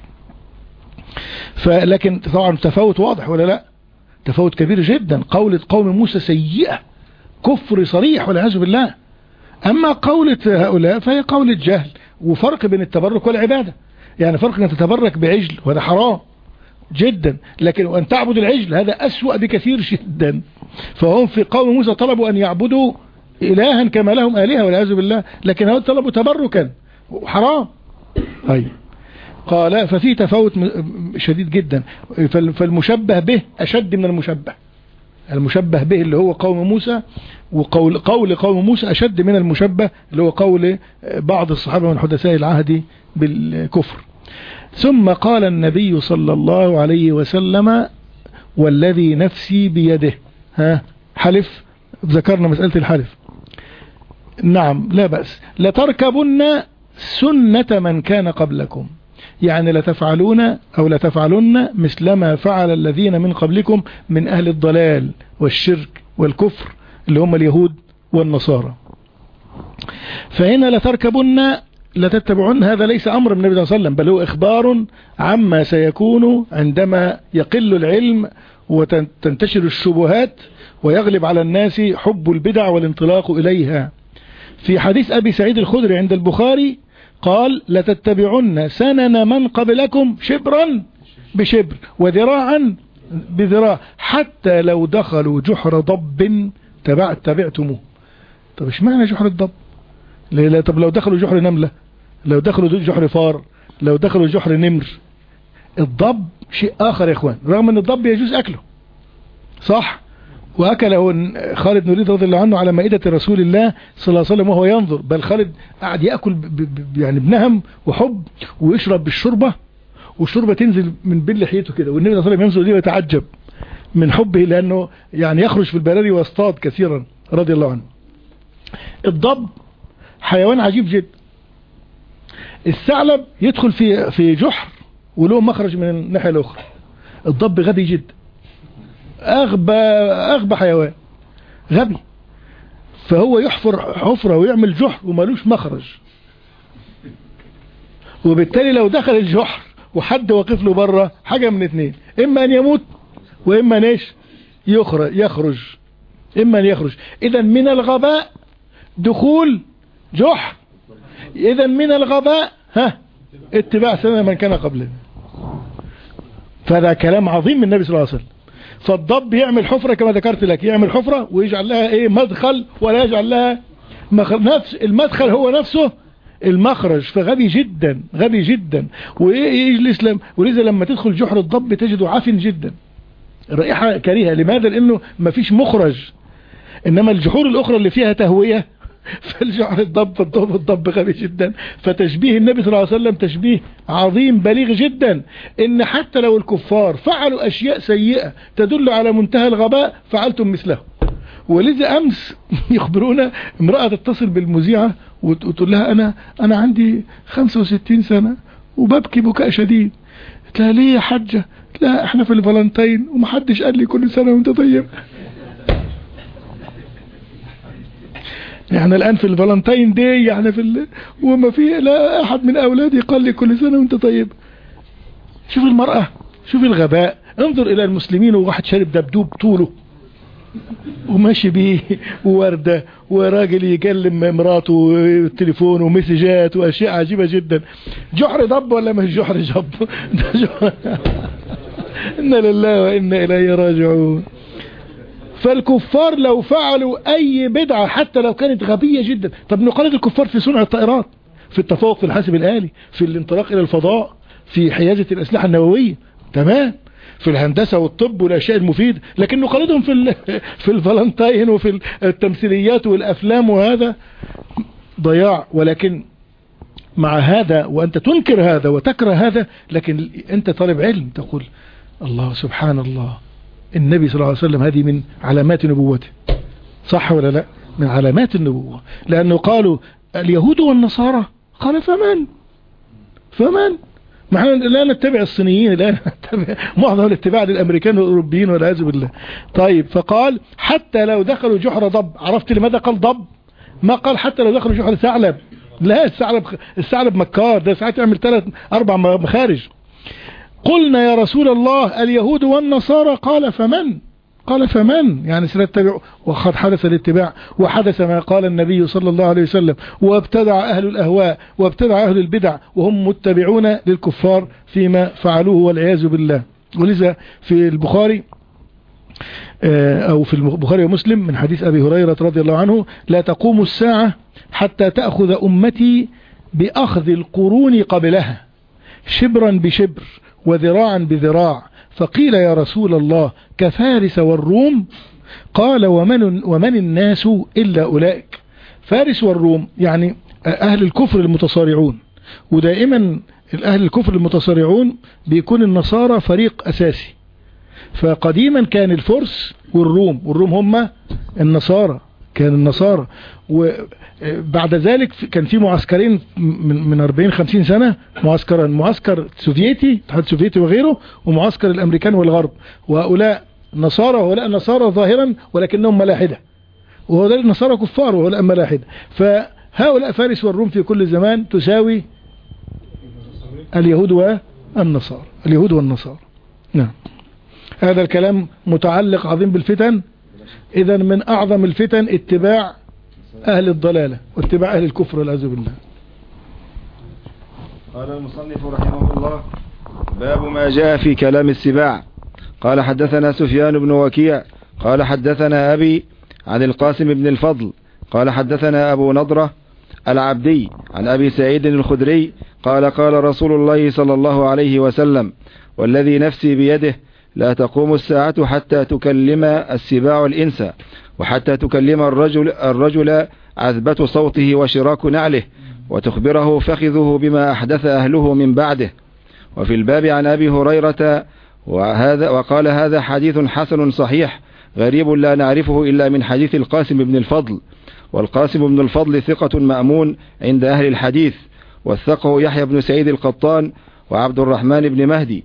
فلكن طبعا تفاوت واضح ولا لا؟ تفاوت كبير جدا. قولة قوم موسى سيئة، كفر صريح والعياذ بالله، أما قولة هؤلاء فهي قولة جهل، وفرق بين التبرك والعبادة. يعني فرق أن تتبرك بعجل وهذا حرام جدا، لكن أن تعبد العجل هذا أسوأ بكثير جدا. فهم في قوم موسى طلبوا أن يعبدوا إلها كما لهم آلهة والعياذ بالله، لكن هؤلاء طلبوا تبركا، حرام. طيب، قال: ففي تفاوت شديد جدا، فالمشبه به أشد من المشبه. المشبه به اللي هو قوم موسى، وقول قول قوم موسى أشد من المشبه اللي هو قول بعض الصحابة من حدثاء العهد بالكفر. ثم قال النبي صلى الله عليه وسلم: والذي نفسي بيده. ها، حلف، ذكرنا مسألة الحلف. نعم، لا بأس. لتركبن سنة من كان قبلكم، يعني لتفعلون أو لتفعلن مثلما فعل الذين من قبلكم من أهل الضلال والشرك والكفر اللي هم اليهود والنصارى. فهنا لتركبن لتتبعن، هذا ليس أمر من النبي صلى الله عليه وسلم، بل هو إخبار عما سيكون عندما يقل العلم وتنتشر الشبهات ويغلب على الناس حب البدع والانطلاق إليها. في حديث أبي سعيد الخدري عند البخاري قال: لتتبعن سنن من قبلكم شبرا بشبر وذراعا بذراع حتى لو دخلوا جحر ضب تبع تبعتموه. طب ايش معنى جحر الضب؟ لا، طب لو دخلوا جحر نملة، لو دخلوا جحر فار، لو دخلوا جحر نمر. الضب شيء آخر يا اخوان، رغم ان الضب يجوز اكله، صح، واكله خالد بن الوليد رضي الله عنه على مائدة رسول الله صلى الله عليه وسلم وهو ينظر، بل خالد قعد يأكل ب ب يعني بنهم وحب، ويشرب بالشربة، والشربة تنزل من بين لحيته كده، والنبي صلى الله عليه وسلم ينظر ليه ويتعجب من حبه، لأنه يعني يخرج في البراري واصطاد كثيرا رضي الله عنه. الضب حيوان عجيب جدا. الثعلب يدخل في في جحر وله مخرج من الناحية الأخرى. الضب غبي جدا، أغبى أغبى حيوان، غبي، فهو يحفر حفرة ويعمل جحر ومالوش مخرج، وبالتالي لو دخل الجحر وحد واقف له بره حاجة من اثنين: إما أن يموت وإما نيش يخرج يخرج إما أن يخرج. إذا من الغباء دخول جحر، إذا من الغباء ها اتباع سنة من كان قبلنا. فهذا كلام عظيم من النبي صلى الله عليه وسلم. فالضب يعمل حفرة كما ذكرت لك، يعمل حفرة ويجعل لها ايه مدخل، ولا يجعل لها مخرج. نفس المدخل هو نفسه المخرج. فغبي جدا، غبي جدا، ويجلس لم ولذا لما تدخل جحر الضب تجده عفن جدا، رائحة كريهة. لماذا؟ لانه ما فيش مخرج. انما الجحور الاخرى اللي فيها تهوية فالجحر الضب فالضب الضب غبي جدا. فتشبيه النبي صلى الله عليه وسلم تشبيه عظيم بليغ جدا، ان حتى لو الكفار فعلوا اشياء سيئة تدل على منتهى الغباء فعلتم مثله. ولذا امس يخبرونا امرأة تتصل بالمذيعة وتقول لها انا انا عندي خمسة وستين سنة وببكي بكاء شديد. قلت لها: ليه يا حجة؟ لا احنا في الفالنتين ومحدش قال لي كل سنة وانت طيب. يعني الآن في الفالنتين دي، يعني في ال... وما في لا أحد من أولادي قال لي كل سنة وانت طيب. شوف المرأة، شوف الغباء. انظر إلى المسلمين وواحد شارب دبدوب طوله وماشي بيه ووردة وراجل يكلم مراته والتليفون ومسجات واشياء عجيبة جدا. جحر ضب ولا مش جحر جب؟ ده جحر. إنا لله وإنا إليه راجعون. فالكفار لو فعلوا أي بدعة حتى لو كانت غبية جدا، طب نقلد الكفار في صنع الطائرات، في التفوق في الحاسب الآلي، في الانطلاق إلى الفضاء، في حيازة الأسلحة النووية، تمام، في الهندسة والطب والأشياء المفيدة، لكن نقلدهم في في الفالنتين وفي التمثيليات والأفلام، وهذا ضياع. ولكن مع هذا وأنت تنكر هذا وتكره هذا، لكن أنت طالب علم تقول الله سبحان الله، النبي صلى الله عليه وسلم هذه من علامات نبوته، صح ولا لا؟ من علامات النبوة، لأنه قالوا اليهود والنصارى، قال فمن فمن ما احنا لا نتبع الصينيين، لا نتبع معظم الاتباع للأمريكان والأوروبيين والعياذ بالله. طيب، فقال حتى لو دخلوا جحر ضب. عرفت لماذا قال ضب؟ ما قال حتى لو دخلوا جحر ثعلب، لا، الثعلب الثعلب مكار، ده ساعات يعمل ثلاث أربع مخارج. قلنا يا رسول الله اليهود والنصارى، قال فمن قال فمن يعني سنتبع. وقد حدث الاتباع، وحدث ما قال النبي صلى الله عليه وسلم، وابتدع أهل الأهواء وابتدع أهل البدع وهم متبعون للكفار فيما فعلوه والعياذ بالله. ولذا في البخاري أو في البخاري ومسلم من حديث أبي هريرة رضي الله عنه: لا تقوم الساعة حتى تأخذ أمتي بأخذ القرون قبلها، شبرا بشبر وذراعا بذراع. فقيل يا رسول الله كفارس والروم؟ قال ومن, ومن الناس إلا أولئك. فارس والروم يعني أهل الكفر المتصارعون، ودائما أهل الكفر المتصارعون بيكون النصارى فريق أساسي. فقديما كان الفرس والروم، والروم هم النصارى، كان النصارى. وبعد ذلك كان في معسكرين من أربعين خمسين سنة، معسكر معسكر سوفيتي، الاتحاد السوفيتي وغيره، ومعسكر الأمريكان والغرب. وهؤلاء نصارى وهؤلاء نصارى ظاهرا ولكنهم ملاحدة، وهؤلاء النصارى كفار وهؤلاء ملاحدة. فهؤلاء فارس والروم في كل زمان تساوي اليهود والنصارى، اليهود والنصارى. نعم، هذا الكلام متعلق عظيم بالفتن. إذا من أعظم الفتن اتباع أهل الضلالة واتباع أهل الكفر والعياذ بالله. قال المصنف رحمه الله: باب ما جاء في كلام السباع. قال حدثنا سفيان بن وكيع قال حدثنا أبي عن القاسم بن الفضل قال حدثنا أبو نضرة العبدي عن أبي سعيد الخدري قال قال رسول الله صلى الله عليه وسلم: والذي نفسي بيده لا تقوم الساعة حتى تكلم السباع الإنس، وحتى تكلم الرجل, الرجل عذبة صوته وشراك نعله، وتخبره فخذه بما أحدث أهله من بعده. وفي الباب عن أبي هريرة وهذا وقال هذا حديث حسن صحيح غريب لا نعرفه إلا من حديث القاسم بن الفضل. والقاسم بن الفضل ثقة مأمون عند أهل الحديث، وثقه يحيى بن سعيد القطان وعبد الرحمن بن مهدي.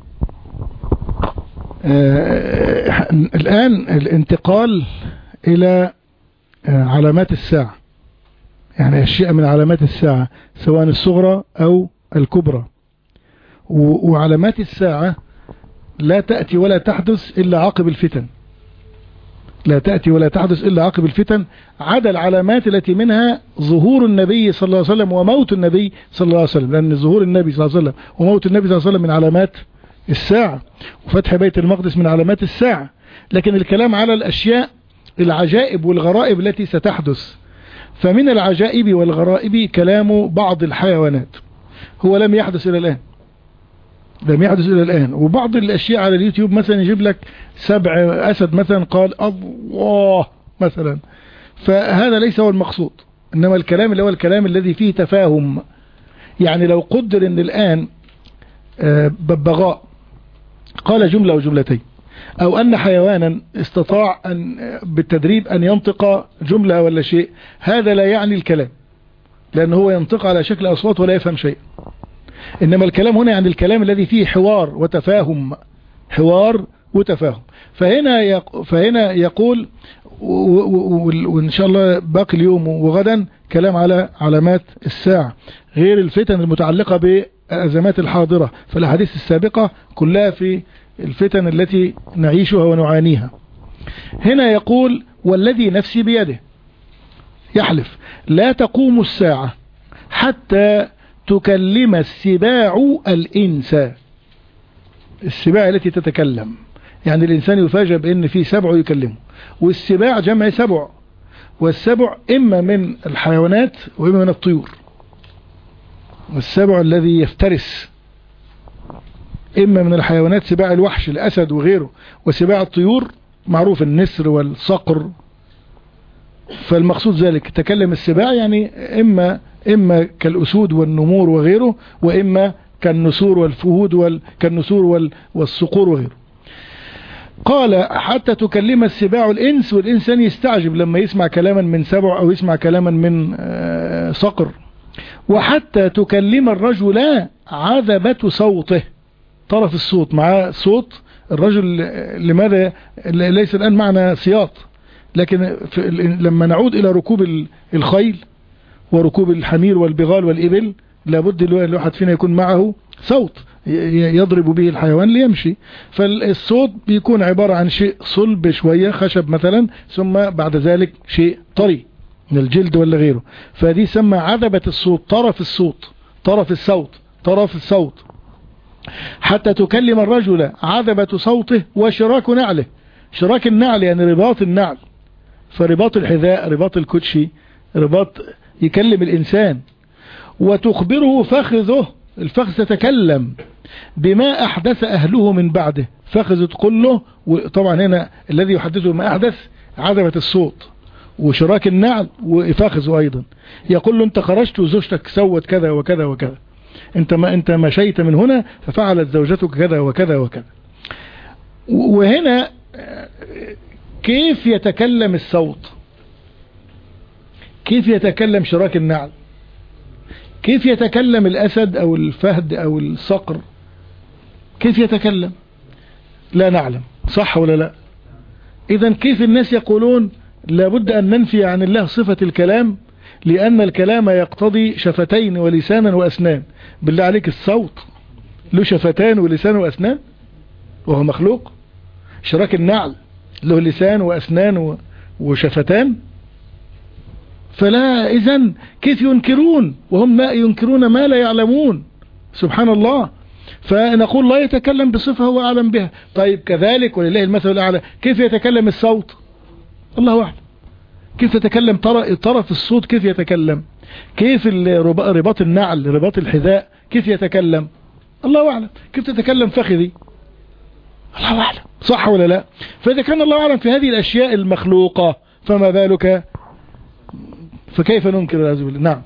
آه الآن الانتقال إلى آه علامات الساعة، يعني أشياء من علامات الساعة سواء الصغرى أو الكبرى. وعلامات الساعة لا تأتي ولا تحدث إلا عقب الفتن، لا تأتي ولا تحدث إلا عقب الفتن، عدا العلامات التي منها ظهور النبي صلى الله عليه وسلم وموت النبي صلى الله عليه وسلم، لأن ظهور النبي صلى الله عليه وسلم وموت النبي صلى الله عليه وسلم من علامات الساعة، وفتح بيت المقدس من علامات الساعة. لكن الكلام على الأشياء العجائب والغرائب التي ستحدث. فمن العجائب والغرائب كلام بعض الحيوانات، هو لم يحدث إلى الآن، لم يحدث إلى الآن. وبعض الأشياء على اليوتيوب مثلا يجيب لك سبع أسد مثلا قال الله مثلا، فهذا ليس هو المقصود، إنما الكلام اللي هو الكلام الذي فيه تفاهم. يعني لو قدر إن الآن ببغاء قال جملة وجملتين، أو أن حيوانا استطاع أن بالتدريب أن ينطق جملة ولا شيء، هذا لا يعني الكلام، لأنه هو ينطق على شكل أصوات ولا يفهم شيء. إنما الكلام هنا عن الكلام الذي فيه حوار وتفاهم، حوار وتفاهم. فهنا يق... فهنا يقول و... و... وإن شاء الله باقي اليوم وغدا كلام على علامات الساعة غير الفتن المتعلقة بالأزمات الحاضرة. فالأحاديث السابقة كلها في الفتن التي نعيشها ونعانيها. هنا يقول والذي نفسي بيده، يحلف لا تقوم الساعة حتى تكلم السباع الإنس. السباع التي تتكلم، يعني الإنسان يفاجأ بأن في سبع يكلمه، والسباع جمع سبع، والسبع إما من الحيوانات وإما من الطيور. والسبع الذي يفترس إما من الحيوانات سباع الوحش الأسد وغيره، وسباع الطيور معروف النسر والصقر. فالمقصود ذلك تكلم السباع يعني إما إما كالأسود والنمور وغيره، وإما كالنسور والفهود وال... كالنسور وال... والصقور وغيره. قال حتى تكلم السباع الإنس، والإنسان يستعجب لما يسمع كلاما من سبع أو يسمع كلاما من صقر. وحتى تكلم الرجل عذبة صوته، طرف الصوت مع صوت الرجل. لماذا ليس الآن معنى سياط، لكن لما نعود إلى ركوب الخيل وركوب الحمير والبغال والإبل لابد الواحد فينا يكون معه صوت يضرب به الحيوان ليمشي. فالصوت بيكون عبارة عن شيء صلب شوية، خشب مثلا، ثم بعد ذلك شيء طري من الجلد ولا غيره. فدي سمى عذبة الصوت، طرف الصوت، طرف الصوت، طرف الصوت. حتى تكلم الرجل عذبة صوته وشراك نعله. شراك النعل يعني رباط النعل، فرباط الحذاء، رباط الكوتشي، رباط يكلم الإنسان. وتخبره فخذه، الفخذ تتكلم بما أحدث أهله من بعده. فخذ تقول له، وطبعا هنا الذي يحدثه ما أحدث عذبة الصوت وشراك النعل وفخذه أيضا. يقول له أنت خرجت وزوجتك سوت كذا وكذا وكذا، أنت ما أنت مشيت من هنا ففعلت زوجتك كذا وكذا وكذا. وهنا كيف يتكلم الصوت؟ كيف يتكلم شراك النعل؟ كيف يتكلم الأسد أو الفهد أو الصقر؟ كيف يتكلم؟ لا نعلم، صح ولا لا؟ إذن كيف الناس يقولون لابد أن ننفي عن الله صفة الكلام، لأن الكلام يقتضي شفتين ولسانا وأسنان. بالله عليك الصوت له شفتان ولسان وأسنان وهو مخلوق؟ شراك النعل له لسان وأسنان وشفتان؟ فلا، إذن كيف ينكرون وهم ما ينكرون ما لا يعلمون؟ سبحان الله. فنقول لا يتكلم بصفة هو أعلم بها. طيب كذلك ولله المثل الأعلى، كيف يتكلم الصوت؟ الله أعلم. كيف يتكلم طرف الصوت؟ كيف يتكلم؟ كيف رباط النعل، رباط الحذاء، كيف يتكلم؟ الله أعلم. كيف تتكلم فخذي؟ الله أعلم، صح ولا لا؟ فإذا كان الله أعلم في هذه الأشياء المخلوقة فما بالك؟ فكيف ننكر العياذ بالله؟ نعم.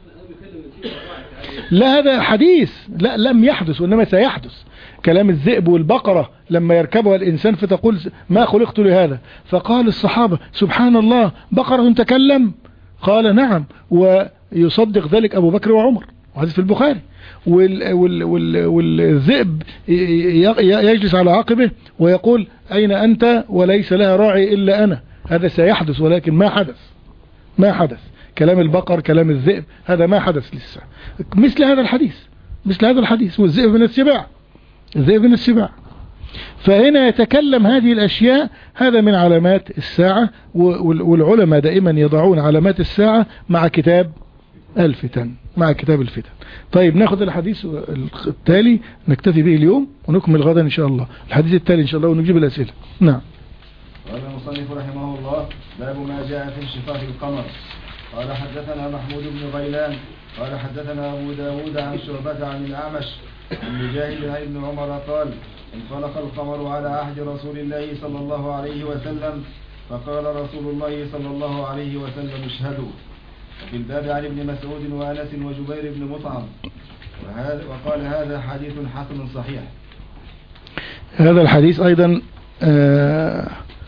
لا هذا حديث، لا لم يحدث وإنما سيحدث. كلام الذئب والبقرة لما يركبها الإنسان فتقول ما خلقت لهذا، فقال الصحابة سبحان الله بقرة تكلم؟ قال نعم، ويصدق ذلك أبو بكر وعمر، وحديث في البخاري. وال وال وال والذئب يجلس على عقبه ويقول أين أنت وليس لها راعي إلا أنا. هذا سيحدث ولكن ما حدث، ما حدث. كلام البقر، كلام الذئب، هذا ما حدث لسه. مثل هذا الحديث، مثل هذا الحديث. والذئب من السباع، الذئب من السباع. فهنا يتكلم هذه الأشياء، هذا من علامات الساعة. والعلماء دائما يضعون علامات الساعة مع كتاب الفتن، مع كتاب الفتن. طيب ناخذ الحديث التالي نكتفي به اليوم ونكمل غدا إن شاء الله الحديث التالي إن شاء الله ونجيب الأسئلة. نعم. قال المصنف رحمه الله باب ما جاء في انشقاق القمر. قال حدثنا محمود بن غيلان قال حدثنا أبو داود عن شعبة عن الأعمش عن مجاهد عن ابن عمر قال انطلق القمر على عهد رسول الله صلى الله عليه وسلم فقال رسول الله صلى الله عليه وسلم اشهدوا. وفي الباب عن ابن مسعود وأنس وجبير بن مطعم وقال هذا حديث حسن صحيح. هذا الحديث أيضا آه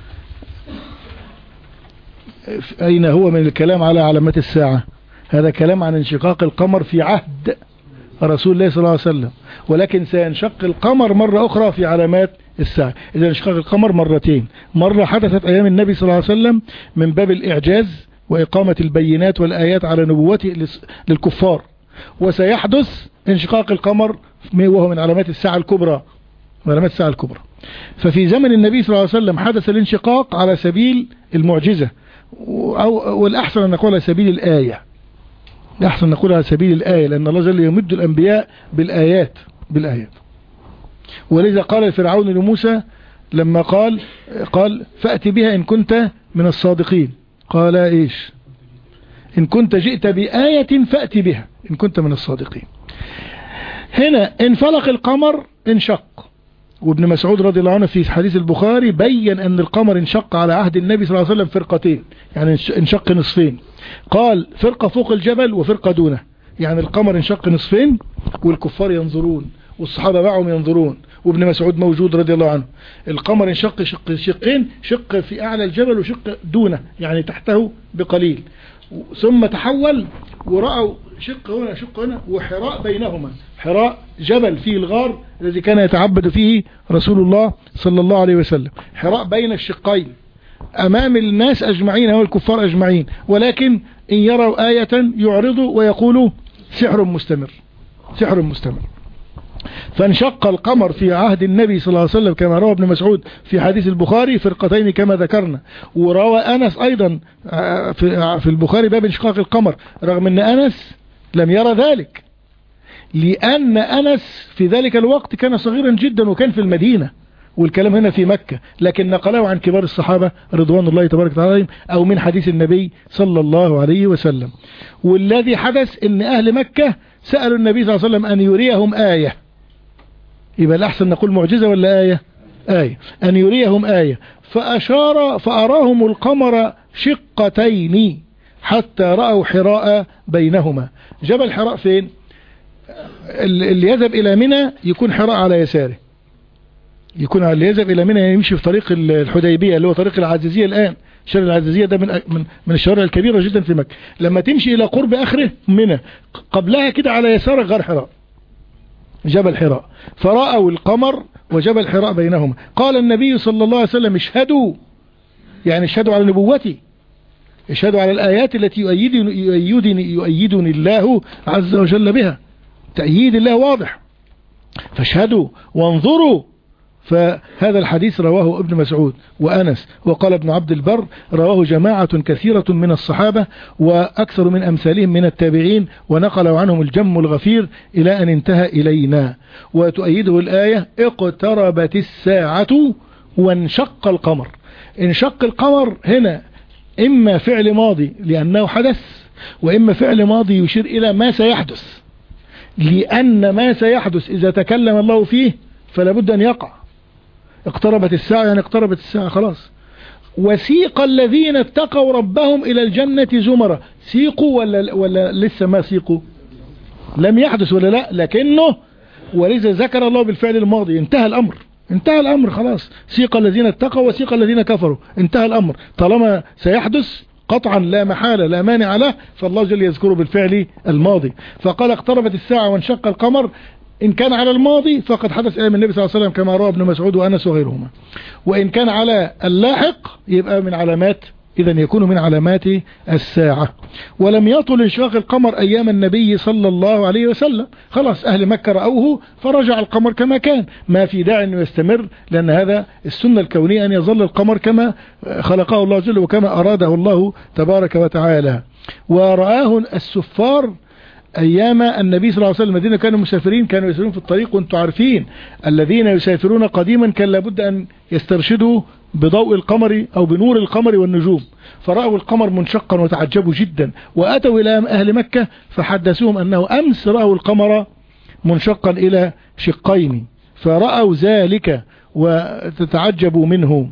أين هو من الكلام على علامات الساعة؟ هذا كلام عن انشقاق القمر في عهد رسول الله صلى الله عليه وسلم، ولكن سينشق القمر مرة أخرى في علامات الساعة. إذا انشقاق القمر مرتين، مرة حدثت أيام النبي صلى الله عليه وسلم من باب الإعجاز وإقامة البينات والآيات على نبوته للكفار، وسيحدث انشقاق القمر وهو من علامات الساعة الكبرى، علامات الساعة الكبرى. ففي زمن النبي صلى الله عليه وسلم حدث الانشقاق على سبيل المعجزة، أو والأحسن أن نقول على سبيل الآية، الأحسن أن نقول على سبيل الآية، لأن الله جل يمد الأنبياء بالآيات بالآيات. ولذا قال فرعون لموسى لما قال قال فأتي بها إن كنت من الصادقين، قال إيش؟ إن كنت جئت بآية فأتي بها إن كنت من الصادقين. هنا انفلق القمر انشق، وابن مسعود رضي الله عنه في حديث البخاري بين أن القمر انشق على عهد النبي صلى الله عليه وسلم فرقتين، يعني انشق نصفين، قال فرقة فوق الجبل وفرقة دونه، يعني القمر انشق نصفين والكفار ينظرون والصحابة معهم ينظرون وابن مسعود موجود رضي الله عنه. القمر انشق شق شقين، شق في أعلى الجبل وشق دونه يعني تحته بقليل، ثم تحول ورأوا شق هنا شق هنا وحراء بينهما، حراء جبل فيه الغار الذي كان يتعبد فيه رسول الله صلى الله عليه وسلم، حراء بين الشقين أمام الناس أجمعين أو الكفار أجمعين، ولكن إن يروا آية يعرضوا ويقولوا سحر مستمر سحر مستمر. فانشق القمر في عهد النبي صلى الله عليه وسلم كما روى ابن مسعود في حديث البخاري فرقتين كما ذكرنا، وروى أنس أيضا في البخاري باب انشقاق القمر، رغم أن أنس لم يرى ذلك لأن أنس في ذلك الوقت كان صغيرا جدا وكان في المدينة، والكلام هنا في مكة، لكن نقله عن كبار الصحابة رضوان الله تبارك وتعالى أو من حديث النبي صلى الله عليه وسلم. والذي حدث أن أهل مكة سألوا النبي صلى الله عليه وسلم أن يريهم آية، يبقى الأحسن نقول معجزة ولا آية؟ آية، أن يريهم آية، فأشار فأراهم القمر شقتين حتى رأوا حراء بينهما. جبل حراء فين؟ اللي يذهب إلى منى يكون حراء على يساره، يكون اللي يذهب إلى منى يمشي في طريق الحديبية اللي هو طريق العزيزية الآن، شارع العزيزية ده من من من الشوارع الكبيرة جدا في مكة. لما تمشي إلى قرب آخره منى قبلها كده على يسار غار حراء جبل حراء، فرأوا القمر وجبل حراء بينهما. قال النبي صلى الله عليه وسلم اشهدوا، يعني اشهدوا على نبوتي، اشهدوا على الآيات التي يؤيدني, يؤيدني, يؤيدني الله عز وجل بها، تأييد الله واضح، فاشهدوا وانظروا. فهذا الحديث رواه ابن مسعود وأنس، وقال ابن عبد البر رواه جماعة كثيرة من الصحابة وأكثر من أمثالهم من التابعين، ونقلوا عنهم الجم الغفير إلى أن انتهى إلينا. وتؤيده الآية اقتربت الساعة وانشق القمر. انشق القمر هنا إما فعل ماضي لأنه حدث، وإما فعل ماضي يشير إلى ما سيحدث، لأن ما سيحدث إذا تكلم الله فيه فلا بد أن يقع. اقتربت الساعة يعني اقتربت الساعة خلاص. وسيق الذين اتقوا ربهم إلى الجنة زمرا، سيقوا ولا, ولا لسه ما سيقوا؟ لم يحدث ولا لا، لكنه ولذا ذكر الله بالفعل الماضي، انتهى الأمر انتهى الأمر خلاص. سيق الذين اتقوا وسيق الذين كفروا، انتهى الأمر، طالما سيحدث قطعا لا محالة لا مانع له، فالله جل يذكره بالفعل الماضي. فقال اقتربت الساعة وانشق القمر، إن كان على الماضي فقد حدث أيام النبي صلى الله عليه وسلم كما روى ابن مسعود وأنس وغيرهما، وإن كان على اللاحق يبقى من علامات، إذا يكون من علامات الساعة. ولم يطل انشقاق القمر أيام النبي صلى الله عليه وسلم، خلاص أهل مكة رأوه فرجع القمر كما كان، ما في داعي أنه يستمر، لأن هذا السنة الكونية أن يظل القمر كما خلقه الله جل وكما أراده الله تبارك وتعالى. ورآه السفار أيام النبي صلى الله عليه وسلم، الذين كانوا مسافرين كانوا يسافرون في الطريق، وانتم عارفين الذين يسافرون قديما كان لابد أن يسترشدوا بضوء القمر أو بنور القمر والنجوم، فرأوا القمر منشقا وتعجبوا جدا، وأتوا إلى أهل مكة فحدثوهم أنه أمس رأوا القمر منشقا إلى شقين، فرأوا ذلك وتتعجبوا منه.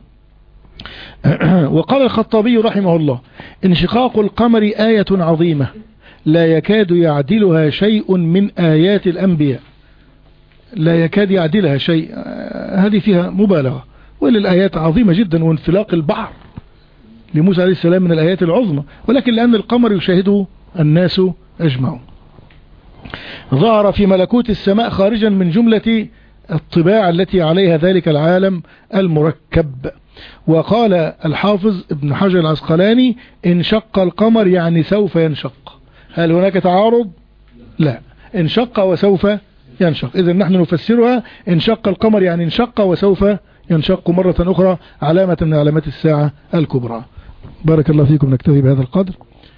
وقال الخطابي رحمه الله انشقاق القمر آية عظيمة لا يكاد يعدلها شيء من آيات الأنبياء، لا يكاد يعدلها شيء، هذه فيها مبالغة، وللآيات عظيمة جدا، وانفلاق البحر لموسى عليه السلام من الآيات العظمى، ولكن لأن القمر يشاهده الناس أجمعون. ظهر في ملكوت السماء خارجا من جملة الطباع التي عليها ذلك العالم المركب. وقال الحافظ ابن حجر العسقلاني انشق القمر يعني سوف ينشق. هل هناك تعارض؟ لا، انشق وسوف ينشق، إذا نحن نفسرها انشق القمر يعني انشق وسوف ينشق مرة أخرى، علامة من علامات الساعة الكبرى. بارك الله فيكم، نكتفي بهذا القدر.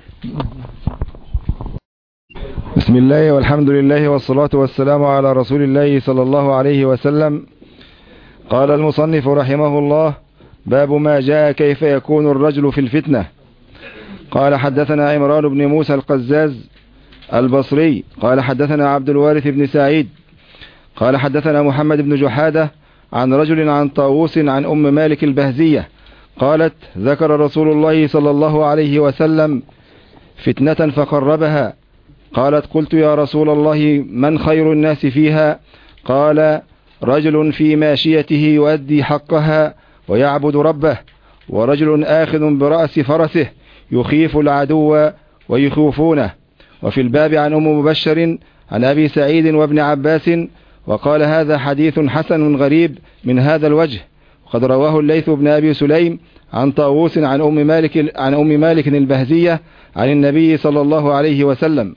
بسم الله والحمد لله والصلاة والسلام على رسول الله صلى الله عليه وسلم. قال المصنف رحمه الله: باب ما جاء كيف يكون الرجل في الفتنة. قال حدثنا عمران بن موسى القزاز البصري قال حدثنا عبد الوارث بن سعيد قال حدثنا محمد بن جحادة عن رجل عن طاووس عن أم مالك البهزية قالت: ذكر رسول الله صلى الله عليه وسلم فتنة فقربها. قالت: قلت يا رسول الله من خير الناس فيها؟ قال: رجل في ماشيته يؤدي حقها ويعبد ربه، ورجل آخذ برأس فرسه يخيف العدو ويخوفونه. وفي الباب عن أم مبشر عن أبي سعيد وابن عباس، وقال: هذا حديث حسن غريب من هذا الوجه، وقد رواه الليث بن أبي سليم عن طاووس عن أم مالك عن أم مالك البهزية عن النبي صلى الله عليه وسلم.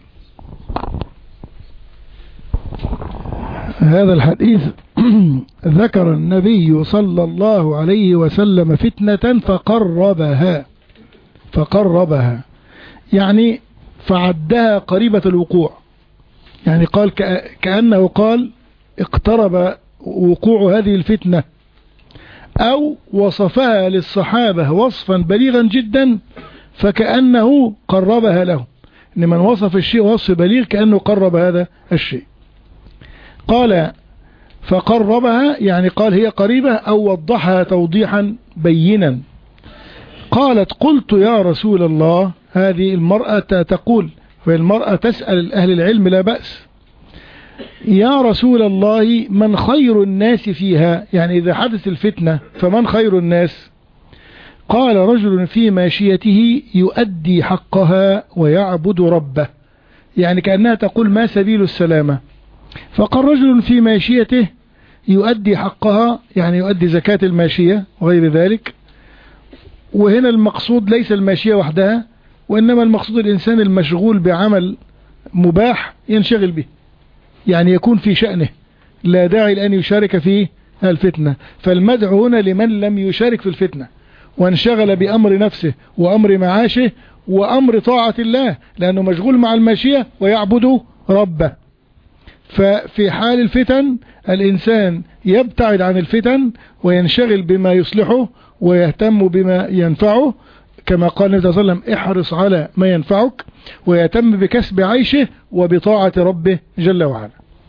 هذا الحديث ذكر النبي صلى الله عليه وسلم فتنة فقربها فقربها يعني فعدها قريبة الوقوع، يعني قال كأنه قال اقترب وقوع هذه الفتنة، أو وصفها للصحابة وصفا بليغا جدا فكأنه قربها له، إن من وصف الشيء وصف بليغ كأنه قرب هذا الشيء. قال فقربها يعني قال هي قريبة أو وضحها توضيحا بينا. قالت: قلت يا رسول الله، هذه المرأة تقول، فالمرأة تسأل أهل العلم لا بأس، يا رسول الله من خير الناس فيها؟ يعني إذا حدث الفتنة فمن خير الناس؟ قال: رجل في ماشيته يؤدي حقها ويعبد ربه، يعني كأنها تقول ما سبيل السلامة. فقال: رجل في ماشيته يؤدي حقها يعني يؤدي زكاة الماشية وغير ذلك. وهنا المقصود ليس الماشية وحدها، وإنما المقصود الإنسان المشغول بعمل مباح ينشغل به، يعني يكون في شأنه، لا داعي لأن يشارك في الفتنة. فالمدعو هنا لمن لم يشارك في الفتنة وانشغل بأمر نفسه وأمر معاشه وأمر طاعة الله، لأنه مشغول مع الماشية ويعبد ربه. ففي حال الفتن الإنسان يبتعد عن الفتن وينشغل بما يصلحه ويهتم بما ينفعه، كما قال النبي صلى الله عليه وسلم: احرص على ما ينفعك، ويهتم بكسب عيشه وبطاعة ربه جل وعلا.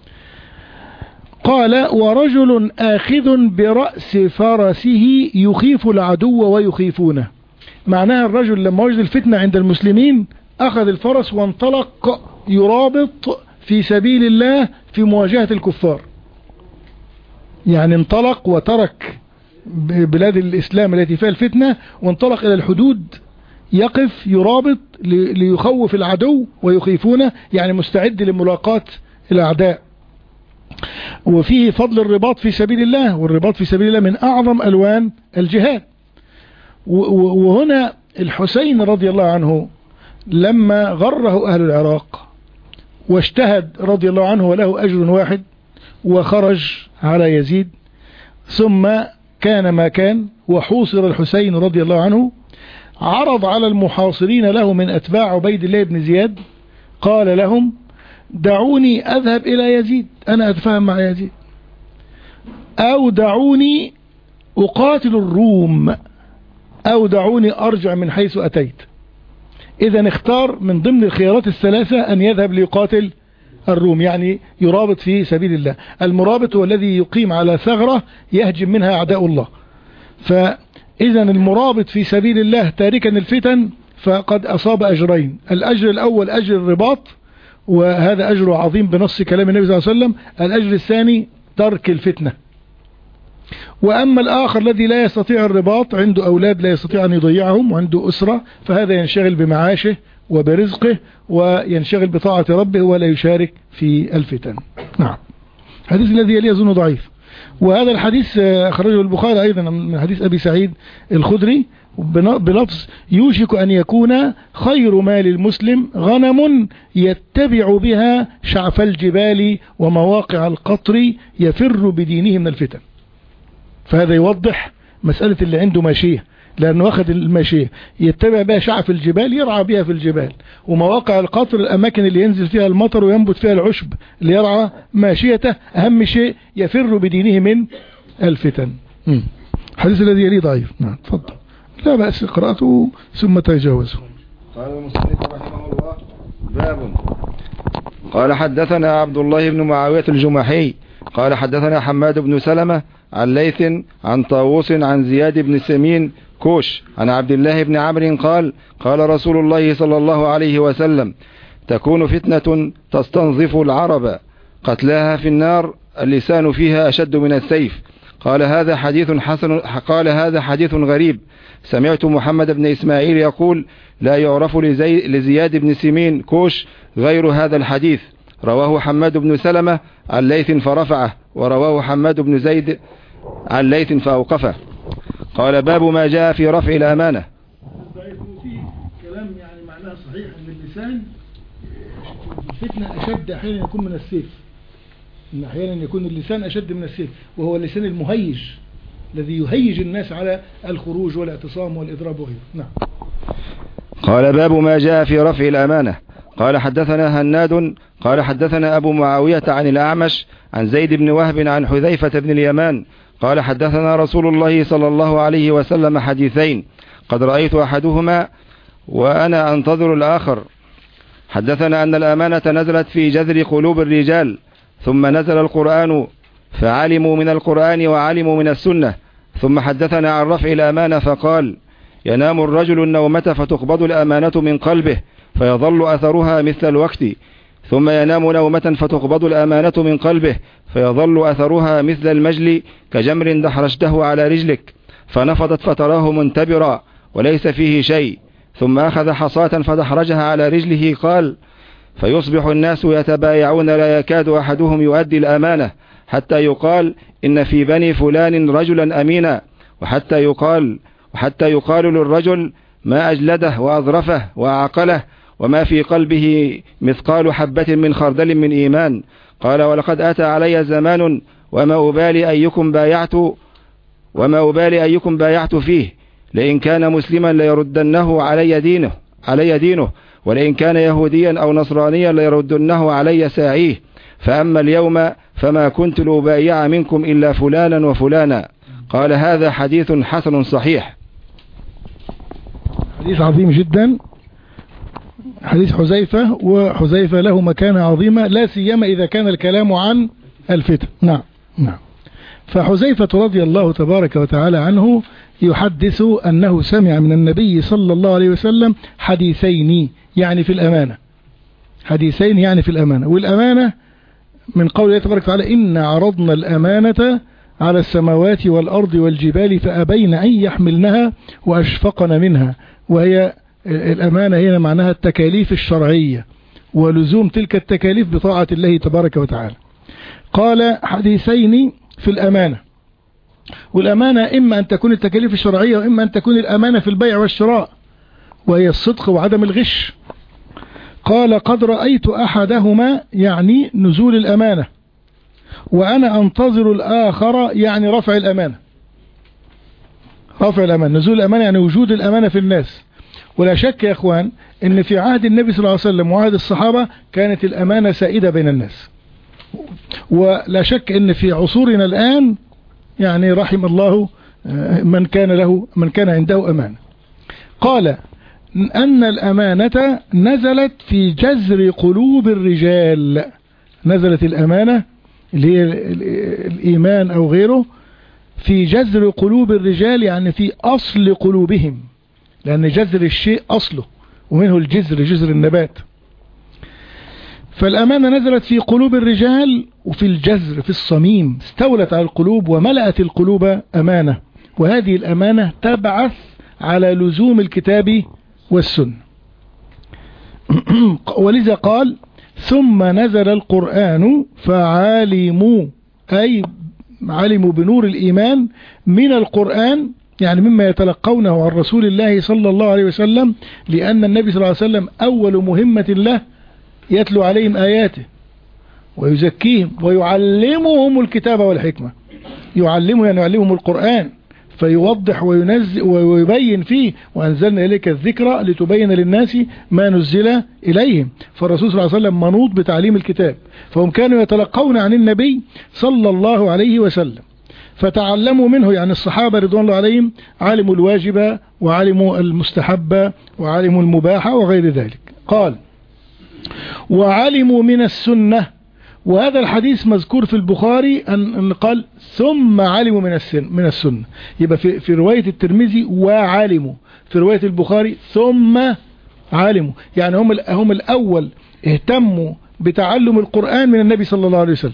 قال: ورجل آخذ برأس فرسه يخيف العدو ويخيفونه. معناها الرجل لما وجد الفتنة عند المسلمين أخذ الفرس وانطلق يرابط في سبيل الله في مواجهة الكفار، يعني انطلق وترك بلاد الإسلام التي فيها الفتنة وانطلق إلى الحدود يقف يرابط ليخوف العدو ويخيفونه، يعني مستعد لملاقاة الأعداء. وفيه فضل الرباط في سبيل الله، والرباط في سبيل الله من أعظم ألوان الجهاد. وهنا الحسين رضي الله عنه لما غره أهل العراق واجتهد رضي الله عنه وله أجر واحد وخرج على يزيد، ثم كان ما كان وحوصر الحسين رضي الله عنه، عرض على المحاصرين له من أتباع عبيد الله بن زياد، قال لهم: دعوني أذهب إلى يزيد، أنا أتفاهم مع يزيد، أو دعوني أقاتل الروم، أو دعوني أرجع من حيث أتيت. إذا اختار من ضمن الخيارات الثلاثة أن يذهب ليقاتل الروم، يعني يرابط في سبيل الله. المرابط هو الذي يقيم على ثغرة يهجم منها أعداء الله. فإذا المرابط في سبيل الله تاركا الفتن فقد أصاب أجرين: الأجر الأول أجر الرباط، وهذا أجر عظيم بنص كلام النبي صلى الله عليه وسلم. الأجر الثاني ترك الفتنة. وأما الآخر الذي لا يستطيع الرباط، عنده أولاد لا يستطيع أن يضيعهم وعنده أسرة، فهذا ينشغل بمعاشه وبرزقه وينشغل بطاعة ربه ولا يشارك في الفتن. نعم. الحديث الذي يليه أظن ضعيف، وهذا الحديث أخرجه البخاري أيضا من حديث أبي سعيد الخدري بلفظ: يوشك أن يكون خير مال المسلم غنم يتبع بها شعف الجبال ومواقع القطر يفر بدينه من الفتن. فهذا يوضح مسألة اللي عنده ماشية، لأنه واخد الماشية يتبع بها شعف الجبال يرعى بها في الجبال، ومواقع القطر الأماكن اللي ينزل فيها المطر وينبت فيها العشب اللي يرعى ماشيته. أهم شيء يفر بدينه من الفتن. الحديث الذي يليه ضعيف. نعم تفضل. لا بأس قراءته ثم تجاوزه. قال المصنف رحمه الله باب. قال حدثنا عبد الله بن معاوية الجمحي قال حدثنا حماد بن سلمة عن ليث عن طاووس عن زياد بن سمين كوش عن عبد الله بن عمرو قال قال رسول الله صلى الله عليه وسلم تكون فتنة تستنظف العرب قتلاها في النار اللسان فيها أشد من السيف. قال هذا حديث حسن. قال هذا حديث غريب. سمعت محمد بن إسماعيل يقول لا يعرف لزي لزياد بن سمين كوش غير هذا الحديث. رواه حماد بن سلمة عن ليث فرفعه، ورواه حماد بن زيد عن ليث فأوقفه. قال باب ما جاء في رفع الأمانة. كلام يعني معناه صحيح ان اللسان الفتنة أشد أحيانا يكون من السيف، إن أحيانا يكون اللسان أشد من السيف، وهو اللسان المهيج الذي يهيج الناس على الخروج والاعتصام والإضراب وغيره. نعم. قال باب ما جاء في رفع الأمانة. قال حدثنا هناد قال حدثنا أبو معاوية عن الأعمش عن زيد بن وهب عن حذيفة بن اليمان قال حدثنا رسول الله صلى الله عليه وسلم حديثين قد رأيت أحدهما وأنا أنتظر الآخر. حدثنا أن الأمانة نزلت في جذر قلوب الرجال ثم نزل القرآن فعلموا من القرآن وعلموا من السنة. ثم حدثنا عن رفع الأمانة فقال ينام الرجل النومة فتقبض الأمانة من قلبه فيظل أثرها مثل الوقت، ثم ينام نومة فتقبض الأمانة من قلبه فيظل أثرها مثل المجل كجمر دحرجته على رجلك فنفضت فتراه منتبرا وليس فيه شيء، ثم أخذ حصاة فدحرجها على رجله قال فيصبح الناس يتبايعون لا يكاد أحدهم يؤدي الأمانة حتى يقال إن في بني فلان رجلا أمينا، وحتى يقال وحتى يقال للرجل ما أجلده وأظرفه وأعقله وما في قلبه مثقال حبة من خردل من إيمان. قال ولقد أتى علي زمان وما أبالي أيكم بايعت وما أبالي أيكم بايعت فيه، لئن كان مسلما ليردنه علي دينه علي دينه ولئن كان يهوديا أو نصرانيا ليردنه علي ساعيه، فأما اليوم فما كنت لأبايع منكم إلا فلانا وفلانا. قال هذا حديث حسن صحيح. حديث عظيم جدا، حديث حذيفة، وحذيفة له مكانة عظيمة لا سيما إذا كان الكلام عن الفتن. نعم نعم. فحذيفة رضي الله تبارك وتعالى عنه يحدث أنه سمع من النبي صلى الله عليه وسلم حديثين يعني في الأمانة، حديثين يعني في الأمانة. والأمانة من قول الله تبارك وتعالى إن عرضنا الأمانة على السماوات والأرض والجبال فأبين أن يحملنها وأشفقن منها، وهي الأمانة هنا معناها التكاليف الشرعية ولزوم تلك التكاليف بطاعة الله تبارك وتعالى. قال حديثين في الأمانة، والأمانة إما أن تكون التكاليف الشرعية وإما أن تكون الأمانة في البيع والشراء، وهي الصدق وعدم الغش. قال قد رأيت أحدهما يعني نزول الأمانة وأنا أنتظر الآخر يعني رفع الأمانة. رفع الأمانة، نزول الأمانة يعني وجود الأمانة في الناس. ولا شك يا أخوان أن في عهد النبي صلى الله عليه وسلم وعهد الصحابة كانت الأمانة سائدة بين الناس، ولا شك أن في عصورنا الآن يعني رحم الله من كان له من كان عنده أمانة. قال أن الأمانة نزلت في جذر قلوب الرجال، نزلت الأمانة اللي هي الإيمان أو غيره في جذر قلوب الرجال يعني في أصل قلوبهم، لأن جذر الشيء أصله ومنه الجذر جذر النبات. فالأمانة نزلت في قلوب الرجال وفي الجذر في الصميم، استولت على القلوب وملأت القلوب أمانة، وهذه الأمانة تبعث على لزوم الكتاب والسنة. ولذا قال ثم نزل القرآن فعلموا، أي علموا بنور الإيمان من القرآن يعني مما يتلقونه عن رسول الله صلى الله عليه وسلم، لأن النبي صلى الله عليه وسلم أول مهمة له يتلو عليهم آياته ويزكيهم ويعلمهم الكتاب والحكمة. يعلمه يعني يعلمهم القرآن فيوضح وينزل ويبين فيه، وأنزلنا إليك الذكرى لتبين للناس ما نزل إليهم. فالرسول صلى الله عليه وسلم منوط بتعليم الكتاب، فهم كانوا يتلقون عن النبي صلى الله عليه وسلم فتعلموا منه. يعني الصحابة رضوان الله عليهم علموا الواجب وعلموا المستحب وعلموا المباح وغير ذلك. قال وعلموا من السنة، وهذا الحديث مذكور في البخاري أن قال ثم علموا من السنة من السنة يبقى في, في رواية الترمذي وعلموا، في رواية البخاري ثم علموا. يعني هم هم الأول اهتموا بتعلم القرآن من النبي صلى الله عليه وسلم،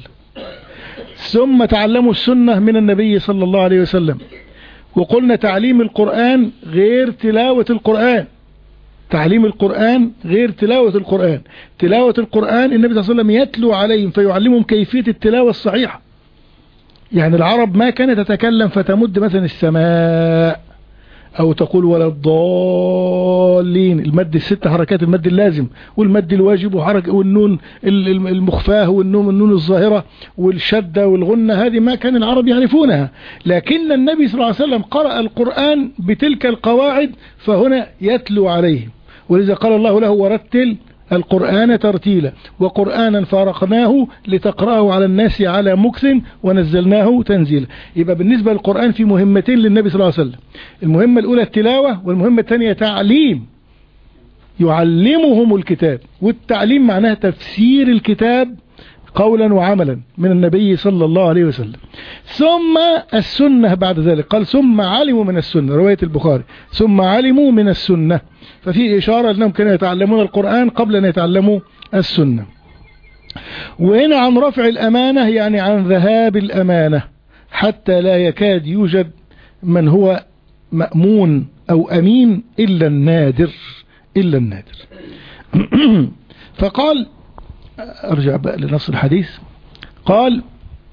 ثم تعلموا السنة من النبي صلى الله عليه وسلم. وقلنا تعليم القرآن غير تلاوة القرآن، تعليم القرآن غير تلاوة القرآن. تلاوة القرآن النبي صلى الله عليه وسلم يتلو عليهم فيعلمهم كيفية التلاوة الصحيحة. يعني العرب ما كانت تتكلم فتمد مثلا السماء أو تقول ولا الضالين، المد الست حركات، المد اللازم والمد الواجب وحركة والنون المخفاه والنون النون الظاهرة والشدة والغنة، هذه ما كان العرب يعرفونها. لكن النبي صلى الله عليه وسلم قرأ القرآن بتلك القواعد فهنا يتلو عليهم، ولذا قال الله له ورتل القرآن ترتيلا وقرآنا فارقناه لتقرأه على الناس على مكث ونزلناه تنزيلا. يبقى بالنسبة للقرآن في مهمتين للنبي صلى الله عليه وسلم، المهمة الأولى التلاوة، والمهمة الثانية تعليم، يعلمهم الكتاب. والتعليم معناه تفسير الكتاب قولا وعملا من النبي صلى الله عليه وسلم. ثم السنة بعد ذلك، قال ثم علموا من السنة، رواية البخاري ثم علموا من السنة، ففي إشارة أنهم كانوا يتعلمون القرآن قبل أن يتعلموا السنة. وهنا عن رفع الأمانة يعني عن ذهاب الأمانة، حتى لا يكاد يوجد من هو مأمون أو أمين إلا النادر إلا النادر. فقال أرجع بقى لنص الحديث، قال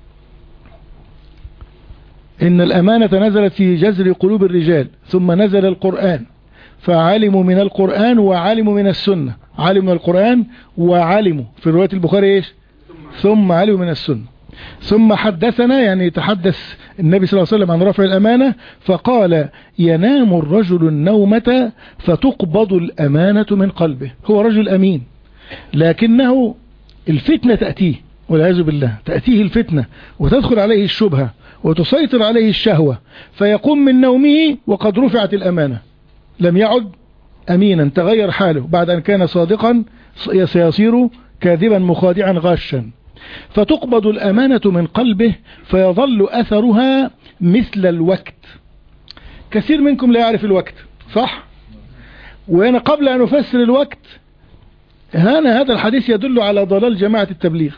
إن الأمانة نزلت في جذر قلوب الرجال ثم نزل القرآن فعلموا من القرآن وعلموا من السنة، علموا من القرآن وعلموا في رواية البخاري إيش ثم علموا من السنة. ثم حدثنا يعني يتحدث النبي صلى الله عليه وسلم عن رفع الأمانة فقال ينام الرجل النومة فتقبض الأمانة من قلبه. هو رجل أمين لكنه الفتنة تأتيه والعياذ بالله، تأتيه الفتنة وتدخل عليه الشبهة وتسيطر عليه الشهوة فيقوم من نومه وقد رفعت الأمانة، لم يعد أمينا، تغير حاله، بعد أن كان صادقا سيصير كاذبا مخادعا غاشا. فتقبض الأمانة من قلبه فيظل أثرها مثل الوقت. كثير منكم لا يعرف الوقت صح؟ وأنا قبل أن أفسر الوقت هنا هذا الحديث يدل على ضلال جماعة التبليغ،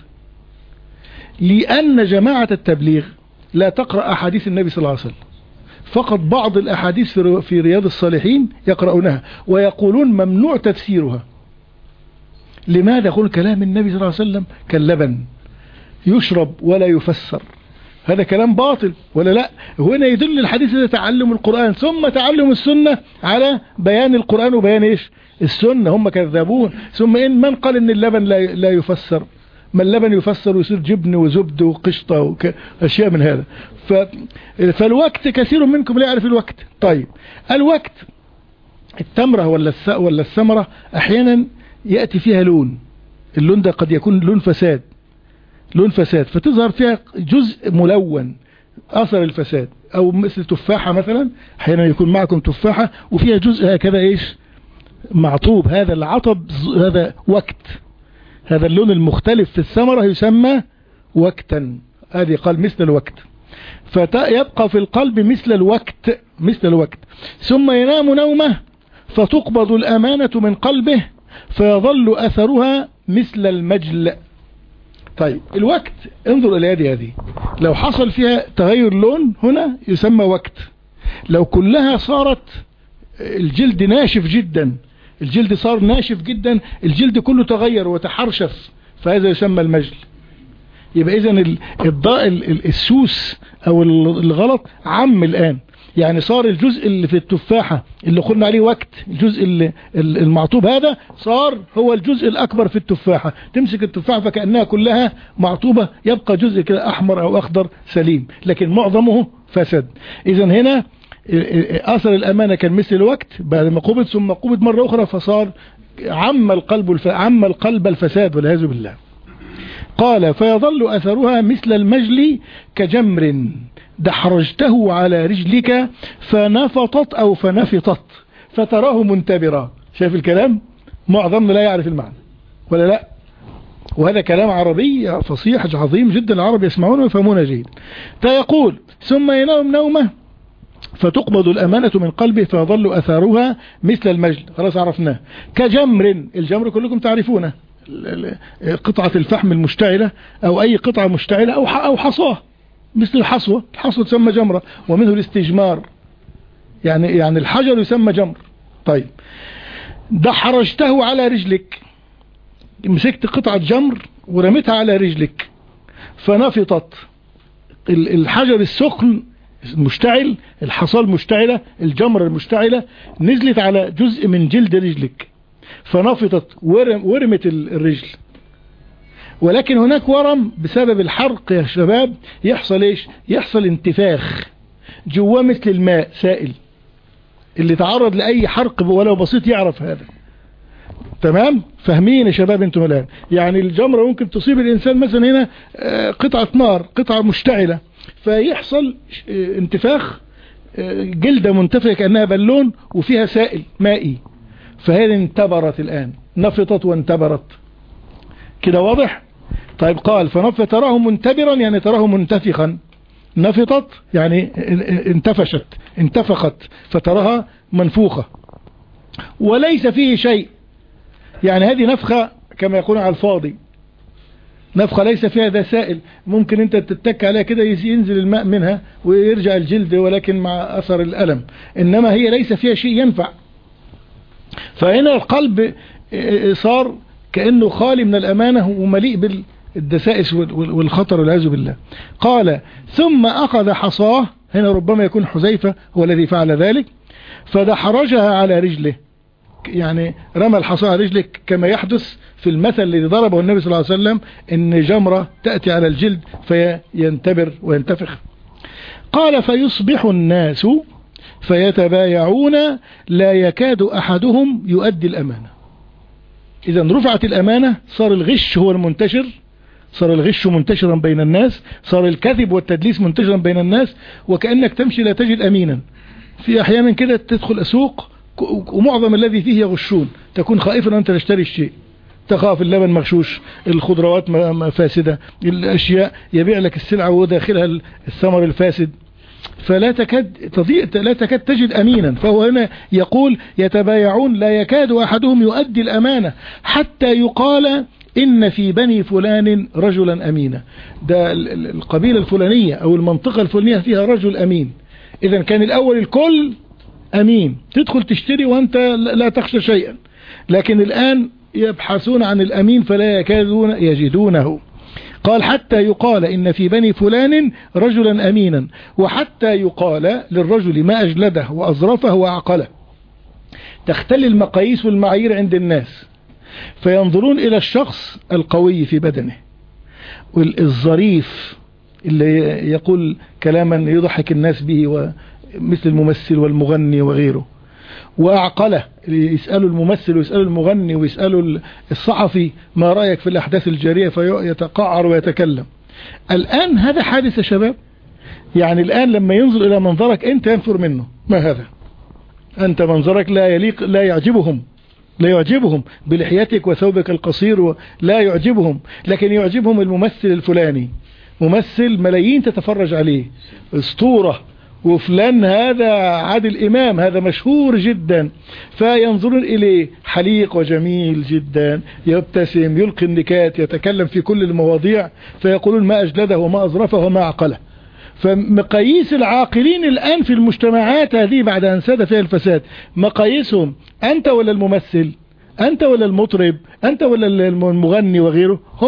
لأن جماعة التبليغ لا تقرأ أحاديث النبي صلى الله عليه وسلم، فقط بعض الأحاديث في رياض الصالحين يقرؤونها ويقولون ممنوع تفسيرها. لماذا؟ يقول كلام النبي صلى الله عليه وسلم كاللبن يشرب ولا يفسر، هذا كلام باطل ولا لا؟ هنا يدل الحديث إذا تعلم القرآن ثم تعلم السنة على بيان القرآن وبيان إيش السنة. هم كذابون. ثم إن من قال إن اللبن لا لا يفسر؟ ما اللبن يفسر ويصير جبن وزبد وقشطة وأشياء من هذا. ف... فالوقت كثير منكم لا يعرف الوقت. طيب الوقت التمرة ولا الس... ولا الثمرة أحيانا يأتي فيها لون، اللون ده قد يكون لون فساد، لون فساد فتظهر فيها جزء ملون أثر الفساد، أو مثل تفاحة مثلا أحيانا يكون معكم تفاحة وفيها جزء هكذا إيش معطوب، هذا العطب هذا وقت، هذا اللون المختلف في الثمرة يسمى وقتا، هذه قال مثل الوقت. فيبقى في القلب مثل الوقت مثل الوقت. ثم ينام نومه فتقبض الأمانة من قلبه فيظل أثرها مثل المجل. طيب الوقت انظر إلى هذه هذه لو حصل فيها تغير لون هنا يسمى وقت، لو كلها صارت الجلد ناشف جدا، الجلد صار ناشف جدا، الجلد كله تغير وتحرشف، فهذا يسمى المجل. يبقى إذن الضاء السوس أو الغلط عم الآن، يعني صار الجزء اللي في التفاحة اللي قلنا عليه وقت، الجزء المعطوب هذا صار هو الجزء الأكبر في التفاحة. تمسك التفاحة فكأنها كلها معطوبة، يبقى جزء كده أحمر أو أخضر سليم، لكن معظمه فسد. إذن هنا أثر الأمانة كان مثل الوقت، بعد ما قبض ثم قبض مرة أخرى فصار عم القلب الف... عم القلب الفساد والعياذ بالله. قال فيظل أثرها مثل المجل كجمر دحرجته على رجلك فنفطت أو فنفطت فتراه منتبرا. شايف الكلام؟ معظمنا لا يعرف المعنى ولا لا، وهذا كلام عربي فصيح عظيم جدا، العرب يسمعونه ويفهمونه جيد. فيقول ثم ينام نومه فتقبض الأمانة من قلبه فيظل أثارها مثل المجل، خلاص عرفناه. كجمر، الجمر كلكم تعرفونه، قطعة الفحم المشتعلة أو أي قطعة مشتعلة أو أو حصاه مثل الحصوة، الحصوة تسمى جمرة، ومنه الاستجمار، يعني يعني الحجر يسمى جمر. طيب دحرجته على رجلك، مسكت قطعة جمر ورميتها على رجلك فنفطت، الحجر السخن المشتعل، الحصى المشتعلة، الجمرة المشتعلة نزلت على جزء من جلد رجلك فنفطت، ورم ورمت الرجل. ولكن هناك ورم بسبب الحرق يا شباب، يحصل ايش؟ يحصل انتفاخ جواه مثل الماء سائل، اللي تعرض لأي حرق ولو بسيط يعرف هذا. تمام؟ فاهمين يا شباب انتم الآن؟ يعني الجمرة ممكن تصيب الإنسان مثلا هنا قطعة نار، قطعة مشتعلة، فيحصل انتفاخ، جلدة منتفخة كأنها بالون وفيها سائل مائي، فهذه انتبرت الآن، نفطت وانتبرت كده، واضح؟ طيب قال فنفط تراه منتبرا يعني تراه منتفخا، نفطت يعني انتفشت انتفخت فتراها منفوخة، وليس فيه شيء، يعني هذه نفخة كما يقول على الفاضي، نفخة ليس فيها ذا سائل، ممكن انت تتك عليها كده ينزل الماء منها ويرجع الجلد ولكن مع أثر الألم، إنما هي ليس فيها شيء ينفع. فهنا القلب صار كأنه خالي من الأمانة ومليء بالدسائس والخطر والعياذ بالله. قال ثم أخذ حصاه، هنا ربما يكون حذيفة هو الذي فعل ذلك، فدحرجها على رجله، يعني رمى الحصى على رجلك كما يحدث في المثل الذي ضربه النبي صلى الله عليه وسلم، ان جمرة تأتي على الجلد فينتبر وينتفخ. قال فيصبح الناس فيتبايعون لا يكاد أحدهم يؤدي الأمانة. إذا رفعت الأمانة، صار الغش هو المنتشر، صار الغش منتشرا بين الناس، صار الكذب والتدليس منتشرا بين الناس، وكأنك تمشي لا تجد أمينا. في أحيانا كده تدخل أسوق ومعظم الذي فيه يغشون، تكون خائفا أنت تشتري الشيء، تخاف اللبن مغشوش، الخضروات فاسدة، الأشياء يبيع لك السلعة وداخلها الثمر الفاسد، فلا تكاد تضيء، لا تكاد تجد أمينا. فهو هنا يقول يتبايعون لا يكاد أحدهم يؤدي الأمانة حتى يقال إن في بني فلان رجلا أمينا، ده القبيلة الفلانية أو المنطقة الفلانية فيها رجل أمين. إذا كان الأول الكل أمين، تدخل تشتري وأنت لا تخشى شيئا، لكن الآن يبحثون عن الأمين فلا يكادون يجدونه. قال حتى يقال إن في بني فلان رجلا أمينا، وحتى يقال للرجل ما أجلده وأظرفه وأعقله. تختل المقاييس والمعايير عند الناس، فينظرون إلى الشخص القوي في بدنه والظريف اللي يقول كلاما يضحك الناس به مثل الممثل والمغني وغيره، وأعقله، يسألوا الممثل ويسألوا المغني ويسألوا الصحفي ما رأيك في الأحداث الجارية فيتقعر ويتكلم. الآن هذا حادث يا شباب، يعني الآن لما ينظر إلى منظرك أنت ينفر منه، ما هذا؟ أنت منظرك لا يليق، لا يعجبهم، لا يعجبهم بلحيتك وثوبك القصير، لا يعجبهم، لكن يعجبهم الممثل الفلاني، ممثل ملايين تتفرج عليه، اسطورة، وفلان هذا عادل إمام، هذا مشهور جدا، فينظرون إليه حليق وجميل جدا، يبتسم، يلقي النكات، يتكلم في كل المواضيع، فيقولون ما أجلده وما أظرفه وما عقله. فمقاييس العاقلين الآن في المجتمعات هذه بعد أن ساد فيها الفساد، مقاييسهم أنت ولا الممثل، أنت ولا المطرب، أنت ولا المغني وغيره، هم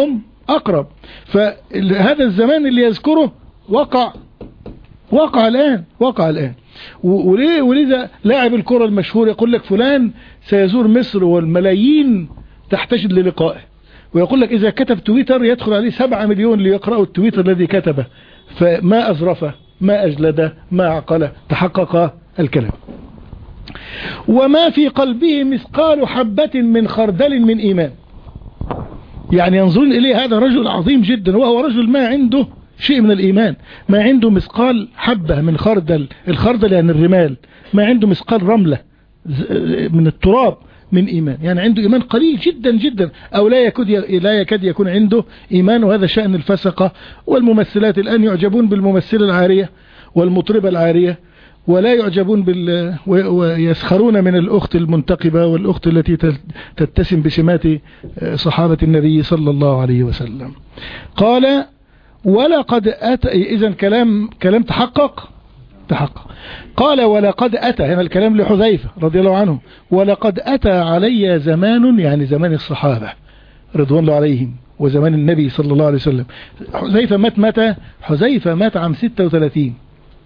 أقرب. فهذا الزمان اللي يذكره وقع وقع الآن وقع الآن وليه ولذا لاعب الكرة المشهور يقول لك فلان سيزور مصر والملايين تحتشد للقائه، ويقول لك إذا كتب تويتر يدخل عليه سبعة مليون ليقرأوا التويتر الذي كتبه، فما أزرفه ما أجلده ما عقله، تحقق الكلام. وما في قلبه مثقال حبة من خردل من إيمان، يعني ينظرون إليه هذا رجل عظيم جدا، وهو رجل ما عنده شيء من الإيمان، ما عنده مثقال حبة من خردل، الخردل يعني الرمال، ما عنده مثقال رملة من التراب من إيمان، يعني عنده إيمان قليل جدا جدا، أو لا يكاد لا يكاد يكون عنده إيمان. وهذا شأن الفسقة والممثلات الآن، يعجبون بالممثلة العارية والمطربة العارية، ولا يعجبون بال ويسخرون من الأخت المنتقبة والأخت التي تتسم بسمات صحابة النبي صلى الله عليه وسلم. قال ولقد أتى، إذن كلام كلام تحقق تحقق. قال ولقد أتى، هنا الكلام لحذيفة رضي الله عنه، ولقد أتى علي زمان، يعني زمان الصحابة رضوان الله عليهم وزمان النبي صلى الله عليه وسلم. حذيفة مات متى؟ حذيفة مات عام ستة وثلاثين،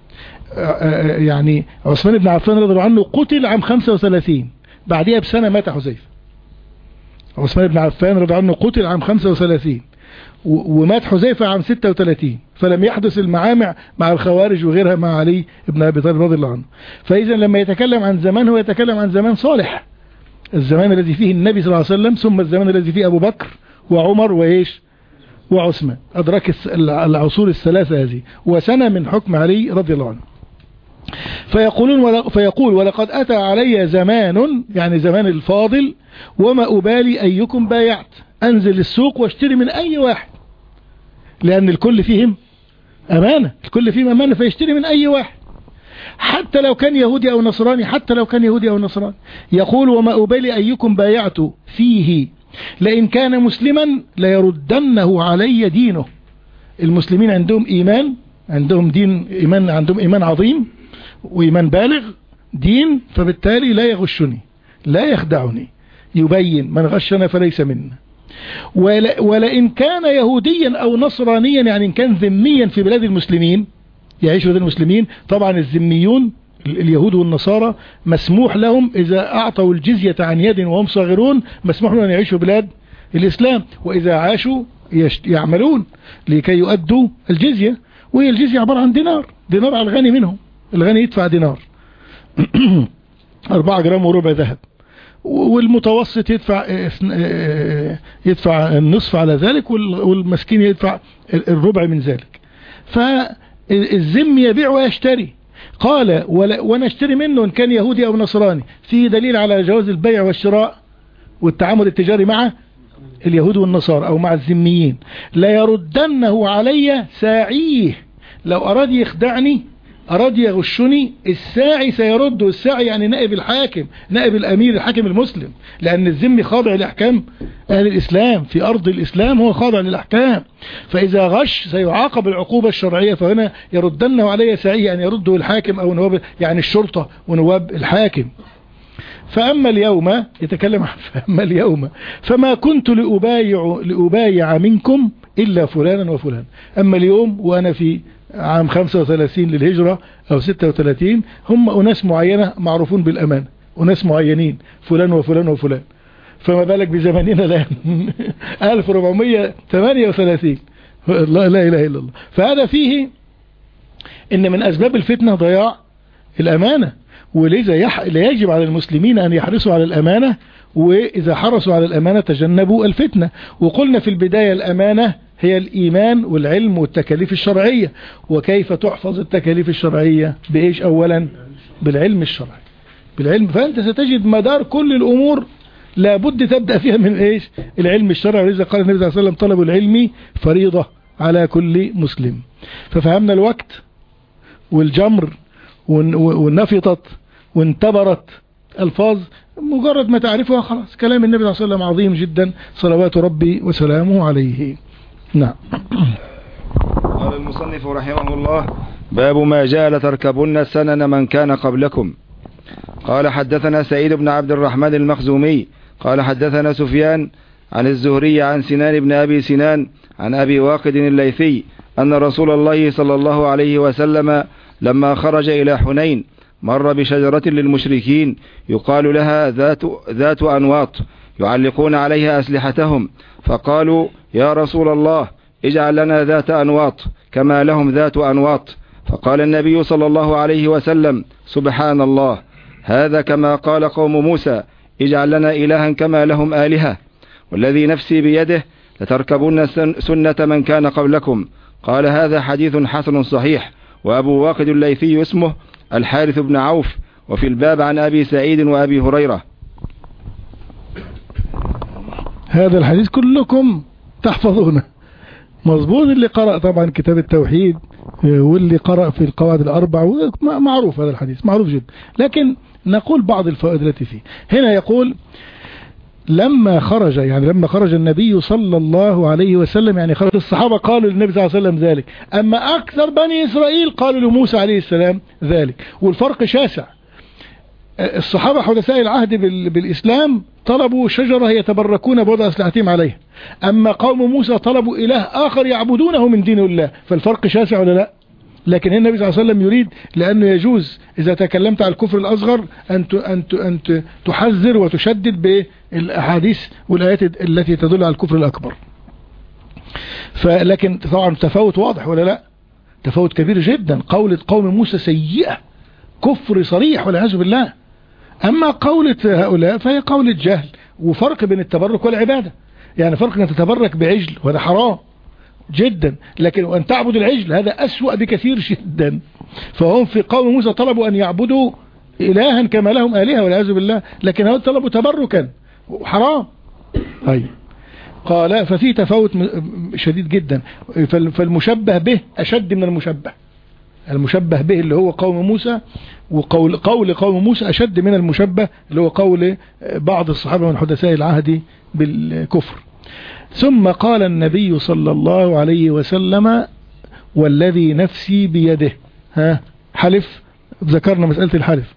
يعني عثمان بن عفان رضي الله عنه قتل عام خمسة وثلاثين، بعدها بسنة مات حذيفة. عثمان بن عفان رضي الله عنه قتل عام خمسة وثلاثين ومات حذيفة عام ستة وثلاثين، فلم يحدث المعامع مع الخوارج وغيرها مع علي بن أبي طالب رضي الله عنه. فإذا لما يتكلم عن زمان هو يتكلم عن زمان صالح، الزمان الذي فيه النبي صلى الله عليه وسلم، ثم الزمان الذي فيه أبو بكر وعمر وإيش وعثمان، أدرك العصور الثلاثة هذه، وسنة من حكم علي رضي الله عنه. فيقولون فيقول ولقد أتى علي زمان، يعني زمان الفاضل، وما أبالي أيكم بايعت، أنزل السوق واشتري من أي واحد، لأن الكل فيهم أمانة، الكل فيهم أمانة، فيشتري من أي واحد حتى لو كان يهودي أو نصراني، حتى لو كان يهودي أو نصراني. يقول وما أبالي أيكم بايعت فيه، لئن كان مسلما ليردنه علي دينه. المسلمين عندهم إيمان، عندهم دين، إيمان، عندهم إيمان عظيم وإيمان بالغ دين، فبالتالي لا يغشني لا يخدعني، يبين من غشنا فليس منا. ولئن كان يهوديا أو نصرانيا، يعني إن كان ذميا في بلاد المسلمين يعيش بلاد المسلمين، طبعا الذميون اليهود والنصارى مسموح لهم إذا أعطوا الجزية عن يد وهم صاغرون، مسموح لهم أن يعيشوا بلاد الإسلام، وإذا عاشوا يعملون لكي يؤدوا الجزية، وهي الجزية عبارة عن دينار، دينار على الغني منهم، الغني يدفع دينار أربعة جرام وربع ذهب، والمتوسط يدفع يدفع النصف على ذلك، والمسكين يدفع الربع من ذلك. فالذم يبيع ويشتري. قال ونشتري منه إن كان يهودي أو نصراني، فيه دليل على جواز البيع والشراء والتعامل التجاري مع اليهود والنصارى أو مع الذميين. لا يردنه علي ساعيه، لو أراد يخدعني أراد يغشني، الساعي سيرده. الساعي يعني نائب الحاكم، نائب الأمير، الحاكم المسلم، لأن الذمي خاضع لأحكام أهل الإسلام، في أرض الإسلام هو خاضع للأحكام، فإذا غش سيعاقب العقوبة الشرعية. فهنا يردنه علي ساعيه يعني يرده الحاكم أو نواب، يعني الشرطة ونواب الحاكم. فأما اليوم يتكلم عن فأما اليوم فما كنت لأبايع, لأبايع منكم إلا فلانا وفلان. أما اليوم وأنا في عام خمسة وثلاثين للهجرة أو ستة وثلاثين، هم أناس معينة معروفون بالأمان، أناس معينين فلان وفلان وفلان، فما بالك بزماننا الآن ألف وأربعمائة وثمانية وثلاثين، لا لا إله إلا الله. فهذا فيه إن من أسباب الفتنة ضياع الأمانة، ولذا يجب على المسلمين أن يحرصوا على الأمانة، وإذا حرصوا على الأمانة تجنبوا الفتنة. وقلنا في البداية الأمانة هي الإيمان والعلم والتكاليف الشرعية. وكيف تحفظ التكاليف الشرعية؟ بإيش؟ أولا بالعلم الشرعي، بالعلم. فأنت ستجد مدار كل الأمور لابد تبدأ فيها من إيش؟ العلم الشرعي. ولذا قال النبي صلى الله عليه وسلم طلب العلم فريضة على كل مسلم. ففهمنا الوقت والجمر والنفطت وانتبرت ألفاظ، مجرد ما تعرفها خلاص كلام النبي صلى الله عليه وسلم عظيم جدا صلوات ربي وسلامه عليه. نعم. قال المصنف رحمه الله: باب ما جاء لتركبن سنن من كان قبلكم. قال حدثنا سعيد بن عبد الرحمن المخزومي قال حدثنا سفيان عن الزهري عن سنان بن أبي سنان عن أبي واقد الليثي أن رسول الله صلى الله عليه وسلم لما خرج إلى حنين مر بشجرة للمشركين يقال لها ذات, ذات أنواط يعلقون عليها أسلحتهم، فقالوا يا رسول الله اجعل لنا ذات أنواط كما لهم ذات أنواط. فقال النبي صلى الله عليه وسلم سبحان الله، هذا كما قال قوم موسى اجعل لنا إلها كما لهم آلهة، والذي نفسي بيده لتركبون سنة من كان قبلكم. قال هذا حديث حسن صحيح. وأبو واقد الليثي اسمه الحارث بن عوف، وفي الباب عن أبي سعيد وأبي هريرة. هذا الحديث كلكم تحفظونه مظبوط، اللي قرأ طبعا كتاب التوحيد واللي قرأ في القواعد الأربع معروف، هذا الحديث معروف جدا. لكن نقول بعض الفوائد التي فيه. هنا يقول لما خرج، يعني لما خرج النبي صلى الله عليه وسلم، يعني خرج الصحابة قالوا للنبي صلى الله عليه وسلم ذلك، أما أكثر بني إسرائيل قالوا لموسى عليه السلام ذلك، والفرق شاسع. الصحابة حدثاء العهد بالإسلام طلبوا شجرة يتبركون بوضع أسلحتهم عليها، أما قوم موسى طلبوا إله آخر يعبدونه من دين الله، فالفرق شاسع ولا لا؟ لكن النبي صلى الله عليه وسلم يريد، لأنه يجوز إذا تكلمت عن الكفر الأصغر أن أن تحذر وتشدد بالأحاديث والآيات التي تدل على الكفر الأكبر. فلكن طبعا تفاوت واضح ولا لا؟ تفاوت كبير جدا. قولة قوم موسى سيئة، كفر صريح والعياذ بالله، أما قولة هؤلاء فهي قولة جهل، وفرق بين التبرك والعبادة. يعني فرق أن تتبرك بعجل وهذا حرام جدا، لكن أن تعبد العجل هذا أسوأ بكثير جدا. فهم في قوم موسى طلبوا أن يعبدوا إلها كما لهم آلهة والعياذ بالله، لكن هؤلاء طلبوا تبركا حرام. أي قال ففي تفاوت شديد جدا، فالمشبه به أشد من المشبه. المشبه به اللي هو قوم موسى، وقول قول قوم موسى أشد من المشبه اللي هو قول بعض الصحابة من حدثاء العهد بالكفر. ثم قال النبي صلى الله عليه وسلم والذي نفسي بيده، ها حلف، ذكرنا مسألة الحلف.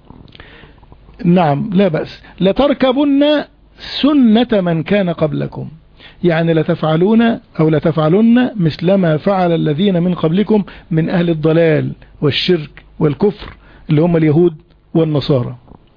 نعم لا بأس. لتركبن سنة من كان قبلكم، يعني لتفعلون أو لتفعلن مثلما فعل الذين من قبلكم من أهل الضلال والشرك والكفر اللي هم اليهود والنصارى.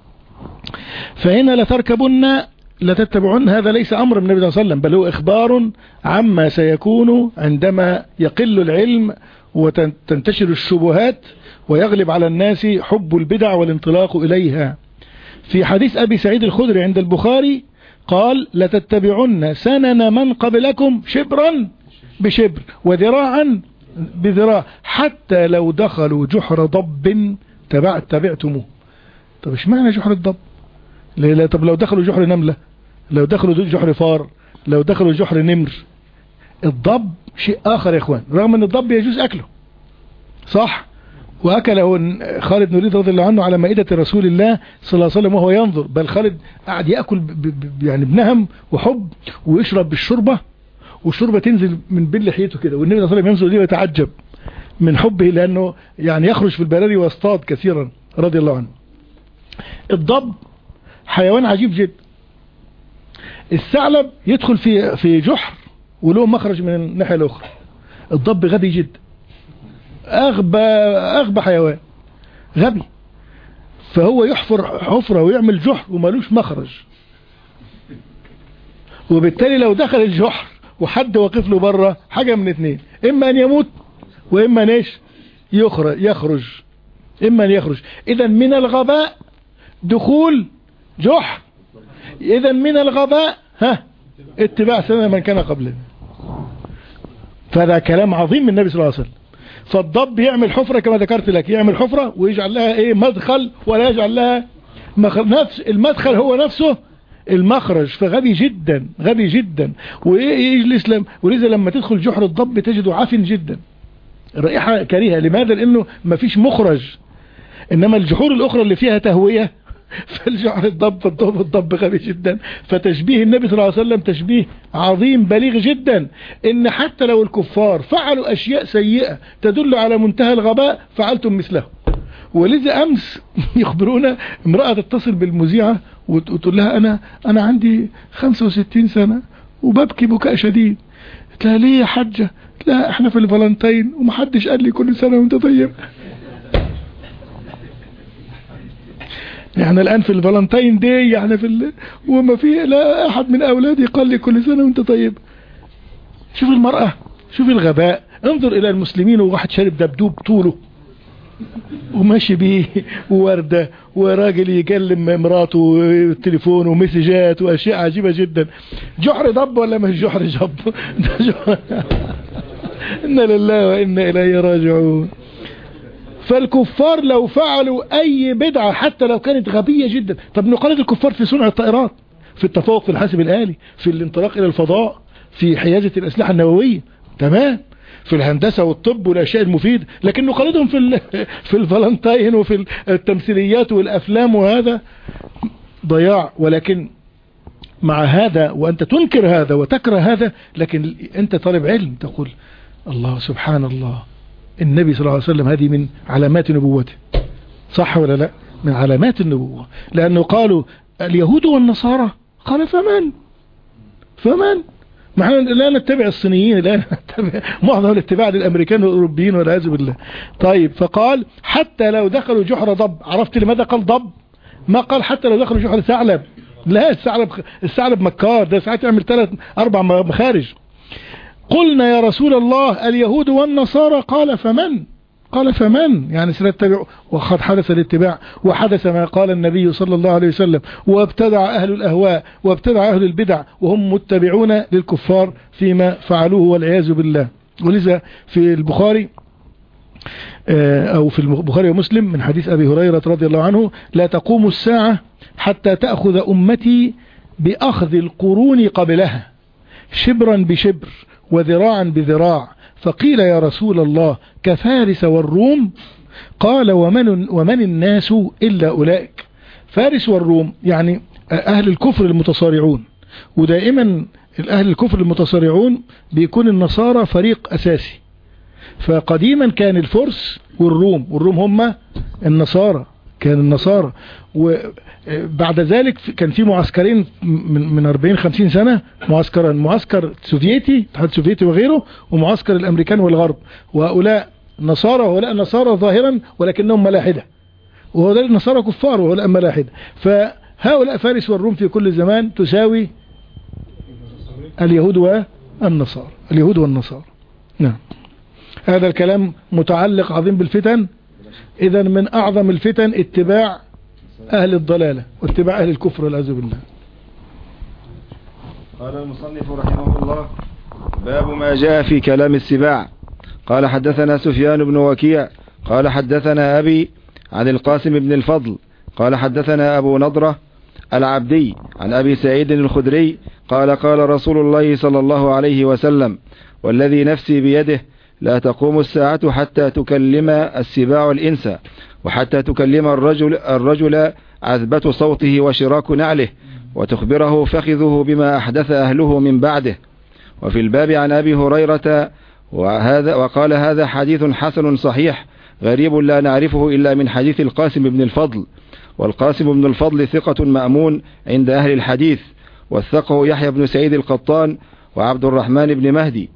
فهنا لتركبن لتتبعون، هذا ليس أمر من النبي صلى الله عليه وسلم، بل هو إخبار عما سيكون عندما يقل العلم وتنتشر الشبهات ويغلب على الناس حب البدع والانطلاق إليها. في حديث أبي سعيد الخدري عند البخاري قال لتتبعن سنن من قبلكم شبرا بشبر وذراعا بذراع حتى لو دخلوا جحر ضب تبع تبعتموه. طب ايش معنى جحر الضب؟ لا طب لو دخلوا جحر نملة، لو دخلوا جحر فار، لو دخلوا جحر نمر. الضب شيء آخر يا اخوان، رغم ان الضب يجوز اكله صح، واكله خالد بن الوليد رضي الله عنه على مائدة رسول الله صلى الله عليه وسلم وهو ينظر، بل خالد قعد يأكل ب ب يعني بنهم وحب، ويشرب بالشربة والشربة تنزل من بين لحيته كده، والنبي صلى الله عليه وسلم ينظر ليه ويتعجب من حبه، لأنه يعني يخرج في البراري ويصطاد كثيرا رضي الله عنه. الضب حيوان عجيب جدا. الثعلب يدخل في في جحر وله مخرج من الناحية الأخرى. الضب غبي جدا، أغبى أغبى حيوان، غبي. فهو يحفر حفرة ويعمل جحر ومالوش مخرج، وبالتالي لو دخل الجحر وحد واقف له بره حاجة من اثنين، إما أن يموت وإما نيش يخرج يخرج إما أن يخرج. إذا من الغباء دخول جحر، إذا من الغباء ها اتباع سنة من كان قبلنا. فهذا كلام عظيم من النبي صلى الله عليه وسلم. فالضب يعمل حفرة كما ذكرت لك، يعمل حفرة ويجعل لها ايه مدخل ولا يجعل لها مخرج، نفس المدخل هو نفسه المخرج. فغبي جدا غبي جدا، ويجلس لم ولذا لما تدخل جحر الضب تجده عفن جدا، رائحة كريهة. لماذا؟ لانه ما فيش مخرج. انما الجحور الاخرى اللي فيها تهوية فالجحر الضب فالضب الضب غبي جدا. فتشبيه النبي صلى الله عليه وسلم تشبيه عظيم بليغ جدا، ان حتى لو الكفار فعلوا اشياء سيئة تدل على منتهى الغباء فعلتم مثله. ولذا امس يخبرونا امرأة تتصل بالمذيعة وتقول لها انا انا عندي خمسة وستين سنة وببكي بكاء شديد. قلت لها ليه يا حجة؟ لا احنا في الفالنتين ومحدش قال لي كل سنة وانت طيب. يعني الآن في الفالنتين دي يعني في ال... وما في لا أحد من أولادي قال لي كل سنة وانت طيب. شوف المرأة، شوف الغباء. انظر إلى المسلمين وواحد شارب دبدوب طوله وماشي بيه ووردة، وراجل يكلم مراته والتليفون ومسجات وأشياء عجيبة جدا. جحر ضب ولا مش جحر جب؟ إنا لله وإنا إليه راجعون. فالكفار لو فعلوا أي بدعة حتى لو كانت غبية جدا، طب نقلد الكفار في صنع الطائرات، في التفوق في الحاسب الآلي، في الانطلاق إلى الفضاء، في حيازة الأسلحة النووية، تمام، في الهندسة والطب والأشياء المفيدة، لكن نقلدهم في في الفالنتين وفي التمثيليات والأفلام، وهذا ضياع. ولكن مع هذا وأنت تنكر هذا وتكره هذا، لكن أنت طالب علم تقول الله سبحان الله، النبي صلى الله عليه وسلم هذه من علامات نبوته، صح ولا لا؟ من علامات النبوة، لأنه قالوا اليهود والنصارى، قال فمن فمن ما احنا لا نتبع الصينيين، لا نتبع معظم الاتباع للأمريكان والأوروبيين والعياذ بالله. طيب فقال حتى لو دخلوا جحر ضب. عرفت لماذا قال ضب؟ ما قال حتى لو دخلوا جحر ثعلب، لا، الثعلب الثعلب مكار، ده ساعات يعمل ثلاث أربع مخارج. قلنا يا رسول الله اليهود والنصارى، قال فمن قال فمن يعني سنتبع. وقد حدث الاتباع، وحدث ما قال النبي صلى الله عليه وسلم، وابتدع أهل الأهواء وابتدع أهل البدع وهم متبعون للكفار فيما فعلوه والعياذ بالله. ولذا في البخاري أو في البخاري ومسلم من حديث أبي هريرة رضي الله عنه: لا تقوم الساعة حتى تأخذ أمتي بأخذ القرون قبلها شبرا بشبر وذراعا بذراع. فقيل يا رسول الله كفارس والروم؟ قال ومن, ومن الناس إلا أولئك. فارس والروم يعني أهل الكفر المتصارعون، ودائما أهل الكفر المتصارعون بيكون النصارى فريق أساسي. فقديما كان الفرس والروم، والروم هم النصارى، كان النصارى. وبعد ذلك كان في معسكرين من أربعين خمسين سنة، معسكران: معسكر سوفيتي الاتحاد السوفيتي وغيره، ومعسكر الأمريكان والغرب. وهؤلاء نصارى وهؤلاء نصارى ظاهرا ولكنهم ملاحدة، وهؤلاء النصارى كفار وهؤلاء ملاحدة. فهؤلاء فارس والروم في كل زمان تساوي اليهود والنصارى، اليهود والنصارى. نعم، هذا الكلام متعلق عظيم بالفتن. إذا من أعظم الفتن اتباع أهل الضلالة واتباع أهل الكفر والعياذ بالله. قال المصنف رحمه الله: باب ما جاء في كلام السباع. قال حدثنا سفيان بن وكيع قال حدثنا أبي عن القاسم بن الفضل قال حدثنا أبو نضرة العبدي عن أبي سعيد الخدري قال قال رسول الله صلى الله عليه وسلم: والذي نفسي بيده لا تقوم الساعة حتى تكلم السباع الإنس، وحتى تكلم الرجل, الرجل عذبة صوته وشراك نعله، وتخبره فخذه بما أحدث أهله من بعده. وفي الباب عن أبي هريرة وهذا وقال هذا حديث حسن صحيح غريب لا نعرفه إلا من حديث القاسم بن الفضل. والقاسم بن الفضل ثقة مأمون عند أهل الحديث، وثقه يحيى بن سعيد القطان وعبد الرحمن بن مهدي.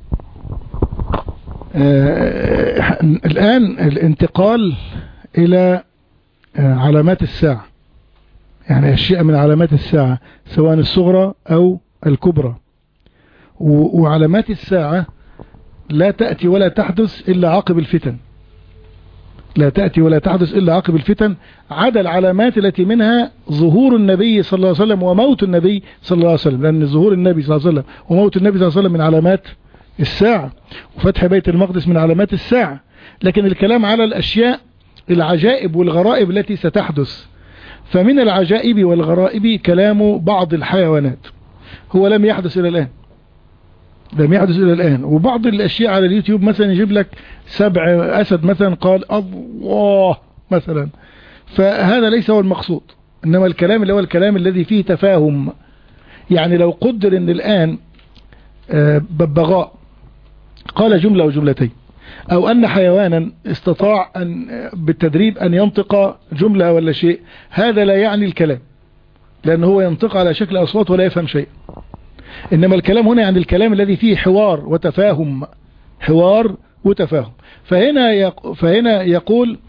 آه الآن الانتقال إلى آه علامات الساعة، يعني أشياء من علامات الساعة سواء الصغرى أو الكبرى. وعلامات الساعة لا تأتي ولا تحدث إلا عقب الفتن، لا تأتي ولا تحدث إلا عقب الفتن، عدا العلامات التي منها ظهور النبي صلى الله عليه وسلم وموت النبي صلى الله عليه وسلم، لأن ظهور النبي صلى الله عليه وسلم وموت النبي صلى الله عليه وسلم من علامات الساعة، وفتح بيت المقدس من علامات الساعة. لكن الكلام على الأشياء العجائب والغرائب التي ستحدث. فمن العجائب والغرائب كلام بعض الحيوانات، هو لم يحدث إلى الآن، لم يحدث إلى الآن. وبعض الأشياء على اليوتيوب مثلا يجيب لك سبع أسد مثلا قال الله مثلا، فهذا ليس هو المقصود، إنما الكلام اللي هو الكلام الذي فيه تفاهم. يعني لو قدر إن الآن ببغاء قال جملة وجملتين، أو أن حيوانا استطاع أن بالتدريب أن ينطق جملة ولا شيء، هذا لا يعني الكلام، لأنه هو ينطق على شكل أصوات ولا يفهم شيء. إنما الكلام هنا عن الكلام الذي فيه حوار وتفاهم، حوار وتفاهم. فهنا يق... فهنا يقول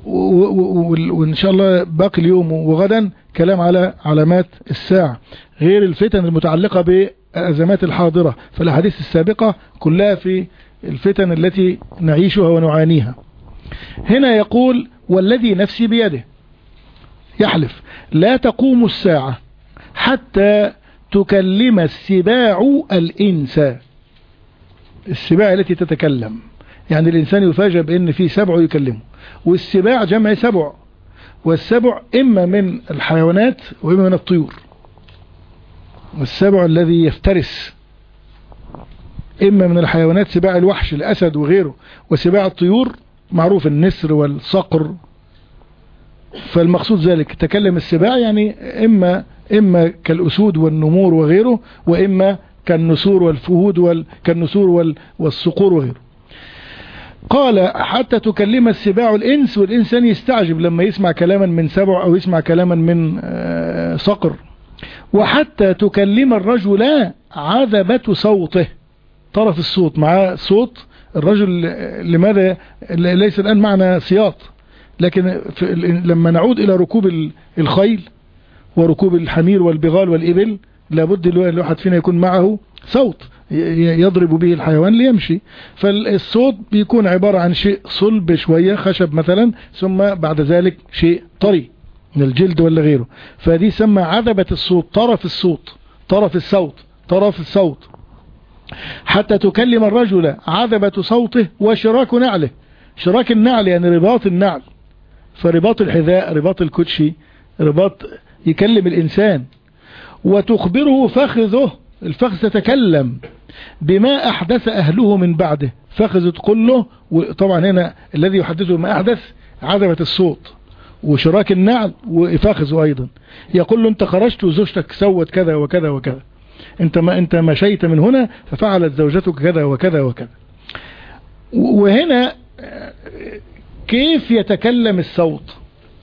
وإن شاء الله باقي اليوم وغدا كلام على علامات الساعة غير الفتن المتعلقة بالأزمات الحاضرة، فالأحاديث السابقة كلها في الفتن التي نعيشها ونعانيها. هنا يقول والذي نفسي بيده، يحلف لا تقوم الساعة حتى تكلم السباع الإنس. السباع التي تتكلم، يعني الإنسان يفاجأ بأن في سبع يكلمه، والسباع جمع سبع، والسبع إما من الحيوانات وإما من الطيور. والسبع الذي يفترس إما من الحيوانات سباع الوحش الأسد وغيره، وسباع الطيور معروف النسر والصقر. فالمقصود ذلك تكلم السباع يعني إما إما كالأسود والنمور وغيره، وإما كالنسور والفهود وال... كالنسور وال... والصقور وغيره. قال حتى تكلم السباع الإنس، والإنسان يستعجب لما يسمع كلاما من سبع أو يسمع كلاما من صقر. وحتى تكلم الرجل عذبة صوته، طرف الصوت مع صوت الرجل. لماذا ليس الآن معنا سياط، لكن لما نعود إلى ركوب الخيل وركوب الحمير والبغال والإبل لابد الواحد فينا يكون معه صوت يضرب به الحيوان ليمشي. فالصوت بيكون عبارة عن شيء صلب شوية، خشب مثلا، ثم بعد ذلك شيء طري من الجلد ولا غيره. فدي سمى عذبة الصوت، طرف الصوت، طرف الصوت، طرف الصوت. حتى تكلم الرجل عذبة صوته وشراك نعله. شراك النعل يعني رباط النعل، فرباط الحذاء، رباط الكوتشي، رباط يكلم الإنسان. وتخبره فخذه، الفخذ تتكلم بما أحدث أهله من بعده. فخذ تقول له، وطبعا هنا الذي يحدثه ما أحدث عذبة الصوت وشراك النعل وفخذه أيضا. يقول له أنت خرجت وزوجتك سوت كذا وكذا وكذا، أنت ما أنت مشيت من هنا ففعلت زوجتك كذا وكذا وكذا. وهنا كيف يتكلم الصوت،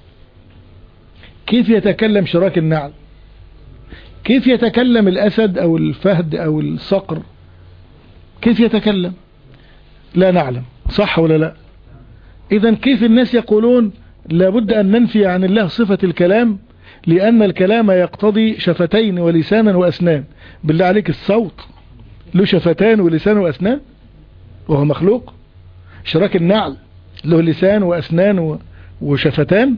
كيف يتكلم شراك النعل، كيف يتكلم الأسد أو الفهد أو الصقر، كيف يتكلم؟ لا نعلم، صح ولا لا؟ إذن كيف الناس يقولون لابد أن ننفي عن الله صفة الكلام، لأن الكلام يقتضي شفتين ولسانا وأسنان. بالله عليك الصوت له شفتان ولسان وأسنان وهو مخلوق؟ شراك النعل له لسان وأسنان وشفتان؟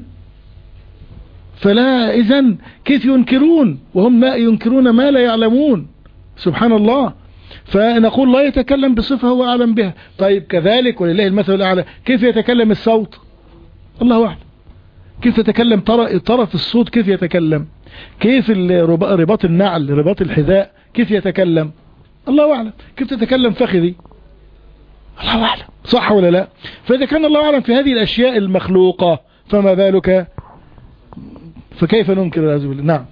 فلا، إذن كيف ينكرون وهم ما ينكرون ما لا يعلمون؟ سبحان الله. فنقول لا يتكلم بصفة هو أعلم بها. طيب كذلك ولله المثل الأعلى، كيف يتكلم الصوت؟ الله أعلم. كيف يتكلم طرف الصوت؟ كيف يتكلم؟ كيف رباط النعل، رباط الحذاء، كيف يتكلم؟ الله أعلم. كيف تتكلم فخذي؟ الله أعلم، صح ولا لا؟ فإذا كان الله أعلم في هذه الأشياء المخلوقة فما بالك؟ فكيف ننكر هذا؟ نعم.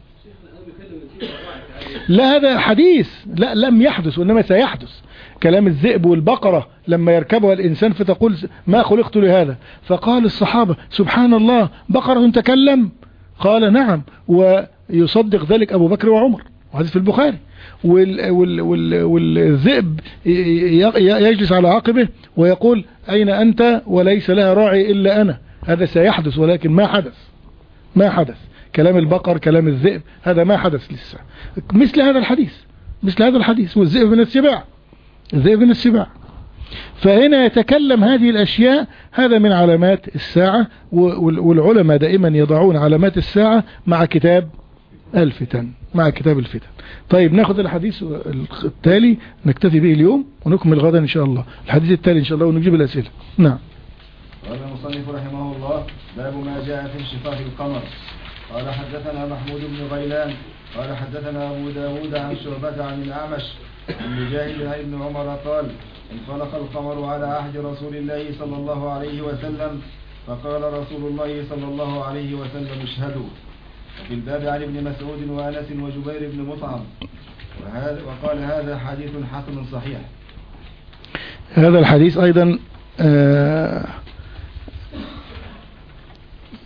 لا هذا حديث، لا لم يحدث وإنما سيحدث. كلام الذئب والبقرة لما يركبها الإنسان فتقول ما خلقت لهذا، فقال الصحابة سبحان الله بقرة تكلم؟ قال نعم، ويصدق ذلك أبو بكر وعمر، وحديث في البخاري. وال وال وال والذئب يجلس على عقبه ويقول أين أنت وليس لها راعي إلا أنا. هذا سيحدث ولكن ما حدث، ما حدث. كلام البقر، كلام الذئب، هذا ما حدث لسه. مثل هذا الحديث، مثل هذا الحديث. والذئب من السباع، الذئب من السباع. فهنا يتكلم هذه الأشياء، هذا من علامات الساعة. والعلماء دائما يضعون علامات الساعة مع كتاب الفتن، مع كتاب الفتن. طيب ناخذ الحديث التالي نكتفي به اليوم ونكمل غدا إن شاء الله الحديث التالي إن شاء الله ونجيب الأسئلة. نعم. قال المصنف رحمه الله باب ما جاء في انشقاق القمر. قال حدثنا محمود بن غيلان قال حدثنا أبو داود عن شعبة عن الأعمش عن مجاهد عن ابن عمر قال انطلق القمر على عهد رسول الله صلى الله عليه وسلم فقال رسول الله صلى الله عليه وسلم اشهدوا. وفي الباب عن ابن مسعود وأنس وجبير بن مطعم وقال هذا حديث حسن صحيح. هذا الحديث أيضا آه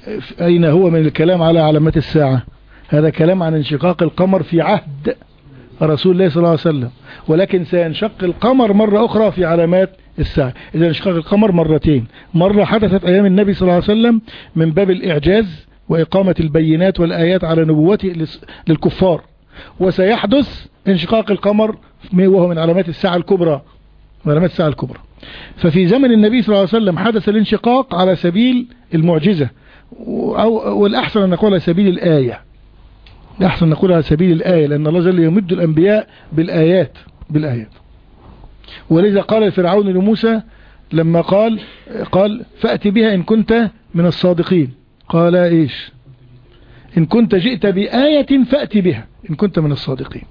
أين هو من الكلام على علامات الساعة؟ هذا كلام عن انشقاق القمر في عهد رسول الله صلى الله عليه وسلم، ولكن سينشق القمر مرة أخرى في علامات الساعة. إذا انشقاق القمر مرتين، مرة حدثت أيام النبي صلى الله عليه وسلم من باب الإعجاز وإقامة البينات والآيات على نبوته للكفار، وسيحدث انشقاق القمر وهو من علامات الساعة الكبرى، من علامات الساعة الكبرى. ففي زمن النبي صلى الله عليه وسلم حدث الانشقاق على سبيل المعجزة، والأحسن أن نقول على سبيل الآية، الأحسن أن نقول على سبيل الآية، لأن الله جل يمد الأنبياء بالآيات بالآيات. ولذا قال الفرعون لموسى لما قال قال فأتي بها إن كنت من الصادقين، قال إيش؟ إن كنت جئت بآية فأتي بها إن كنت من الصادقين.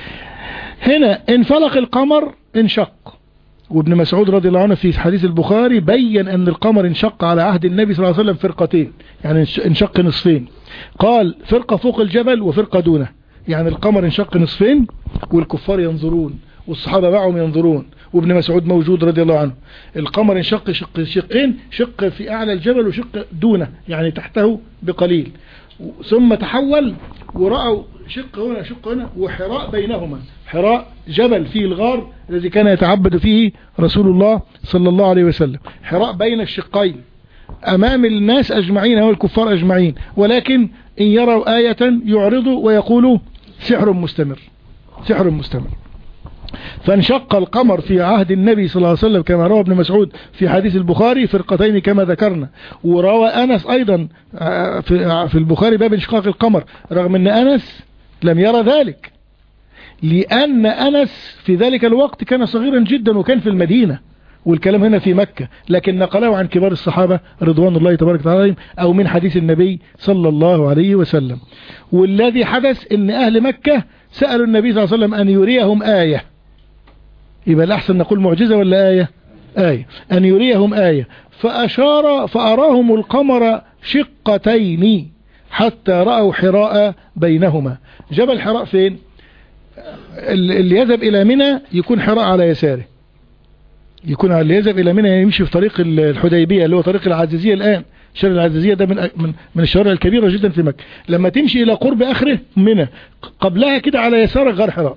هنا انفلق القمر انشق، وابن مسعود رضي الله عنه في حديث البخاري بين أن القمر انشق على عهد النبي صلى الله عليه وسلم فرقتين، يعني انشق نصفين. قال فرقة فوق الجبل وفرقة دونه، يعني القمر انشق نصفين والكفار ينظرون والصحابة معهم ينظرون، وابن مسعود موجود رضي الله عنه. القمر انشق شق شقين، شق في أعلى الجبل وشق دونه يعني تحته بقليل، ثم تحول ورأوا شق هنا شق هنا وحراء بينهما، حراء جبل فيه الغار الذي كان يتعبد فيه رسول الله صلى الله عليه وسلم، حراء بين الشقين أمام الناس أجمعين أو الكفار أجمعين، ولكن إن يروا آية يعرضوا ويقولوا سحر مستمر سحر مستمر. فانشق القمر في عهد النبي صلى الله عليه وسلم كما روى ابن مسعود في حديث البخاري فرقتين كما ذكرنا، وروى أنس أيضا في البخاري باب انشقاق القمر، رغم أن أنس لم يرى ذلك، لأن أنس في ذلك الوقت كان صغيرا جدا وكان في المدينة، والكلام هنا في مكة، لكن نقله عن كبار الصحابة رضوان الله تبارك وتعالى عليهم أو من حديث النبي صلى الله عليه وسلم. والذي حدث أن أهل مكة سألوا النبي صلى الله عليه وسلم أن يريهم آية، يبقى الأحسن نقول معجزة ولا آية؟ آية، أن يريهم آية، فأشار فأراهم القمر شقتين حتى رأوا حراء بينهما. جبل حراء فين؟ اللي يذهب إلى منى يكون حراء على يساره، يكون اللي يذهب إلى منى يمشي في طريق الحديبية اللي هو طريق العزيزية الآن، شارع العزيزية ده من من من الشوارع الكبيرة جدا في مكة. لما تمشي إلى قرب آخره منى قبلها كده على يسار غار حراء،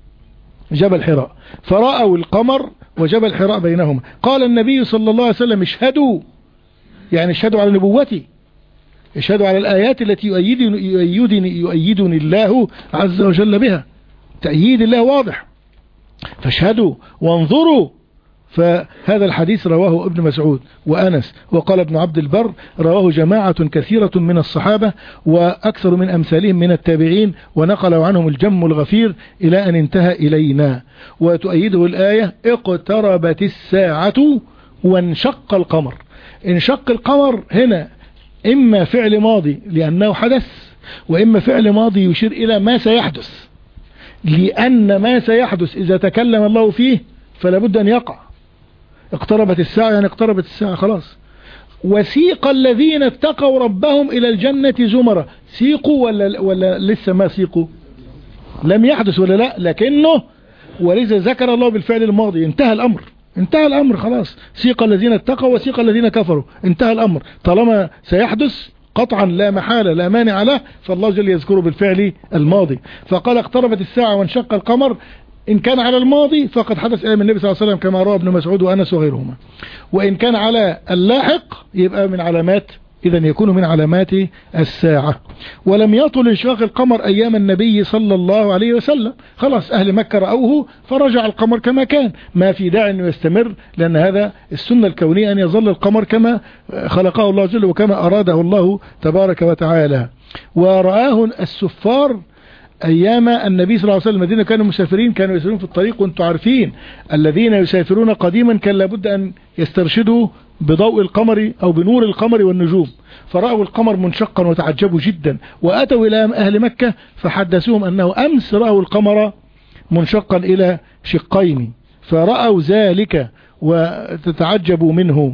جبل حراء، فرأوا القمر وجبل حراء بينهما. قال النبي صلى الله عليه وسلم اشهدوا، يعني اشهدوا على نبوتي، اشهدوا على الآيات التي يؤيدني, يؤيدني, يؤيدني الله عز وجل بها، تأييد الله واضح، فاشهدوا وانظروا. فهذا الحديث رواه ابن مسعود وأنس، وقال ابن عبد البر رواه جماعة كثيرة من الصحابة وأكثر من أمثالهم من التابعين، ونقلوا عنهم الجم الغفير إلى أن انتهى إلينا. وتؤيده الآية اقتربت الساعة وانشق القمر. انشق القمر هنا إما فعل ماضي لأنه حدث، وإما فعل ماضي يشير إلى ما سيحدث، لأن ما سيحدث إذا تكلم الله فيه فلا بد أن يقع. اقتربت الساعة يعني اقتربت الساعة خلاص. وسيق الذين اتقوا ربهم إلى الجنة زمرا، سيقوا ولا, ولا لسه ما سيقوا؟ لم يحدث ولا لا، لكنه ولذا ذكر الله بالفعل الماضي، انتهى الأمر، انتهى الأمر خلاص. سيق الذين اتقوا وسيق الذين كفروا، انتهى الأمر، طالما سيحدث قطعا لا محالة لا مانع له، فالله جل يذكره بالفعل الماضي. فقال اقتربت الساعة وانشق القمر، إن كان على الماضي فقد حدث أيام النبي صلى الله عليه وسلم كما روى ابن مسعود وأنس وغيرهما، وإن كان على اللاحق يبقى من علامات، إذا يكون من علامات الساعة. ولم يطل انشقاق القمر أيام النبي صلى الله عليه وسلم، خلاص أهل مكة رأوه فرجع القمر كما كان، ما في داعي أنه يستمر، لأن هذا السنة الكونية أن يظل القمر كما خلقه الله جل وكما أراده الله تبارك وتعالى. ورآه السفار أيام النبي صلى الله عليه وسلم، الذين كانوا مسافرين كانوا يسيرون في الطريق، وانتم عارفين الذين يسافرون قديما كان لابد أن يسترشدوا بضوء القمر أو بنور القمر والنجوم، فرأوا القمر منشقا وتعجبوا جدا، وأتوا إلى أهل مكة فحدثوهم أنه أمس رأوا القمر منشقا إلى شقين، فرأوا ذلك وتتعجبوا منه.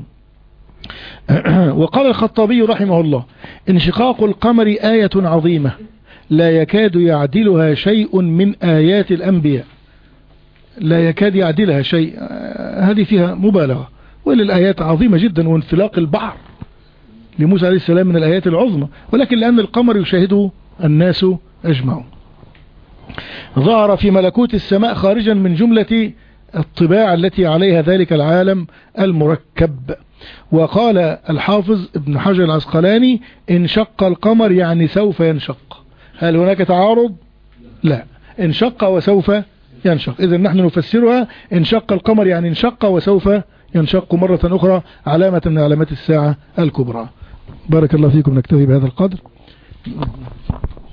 وقال الخطابي رحمه الله انشقاق القمر آية عظيمة لا يكاد يعدلها شيء من آيات الأنبياء، لا يكاد يعدلها شيء، هذه فيها مبالغة، وإلا الآيات عظيمة جدا، وانفلاق البحر لموسى عليه السلام من الآيات العظمى، ولكن لأن القمر يشاهده الناس أجمعون. ظهر في ملكوت السماء خارجا من جملة الطباع التي عليها ذلك العالم المركب. وقال الحافظ ابن حجر العسقلاني انشق القمر يعني سوف ينشق. هل هناك تعارض؟ لا، انشق وسوف ينشق. إذن نحن نفسرها انشق القمر يعني انشق وسوف ينشق مرة أخرى، علامة من علامات الساعة الكبرى. بارك الله فيكم، نكتفي بهذا القدر.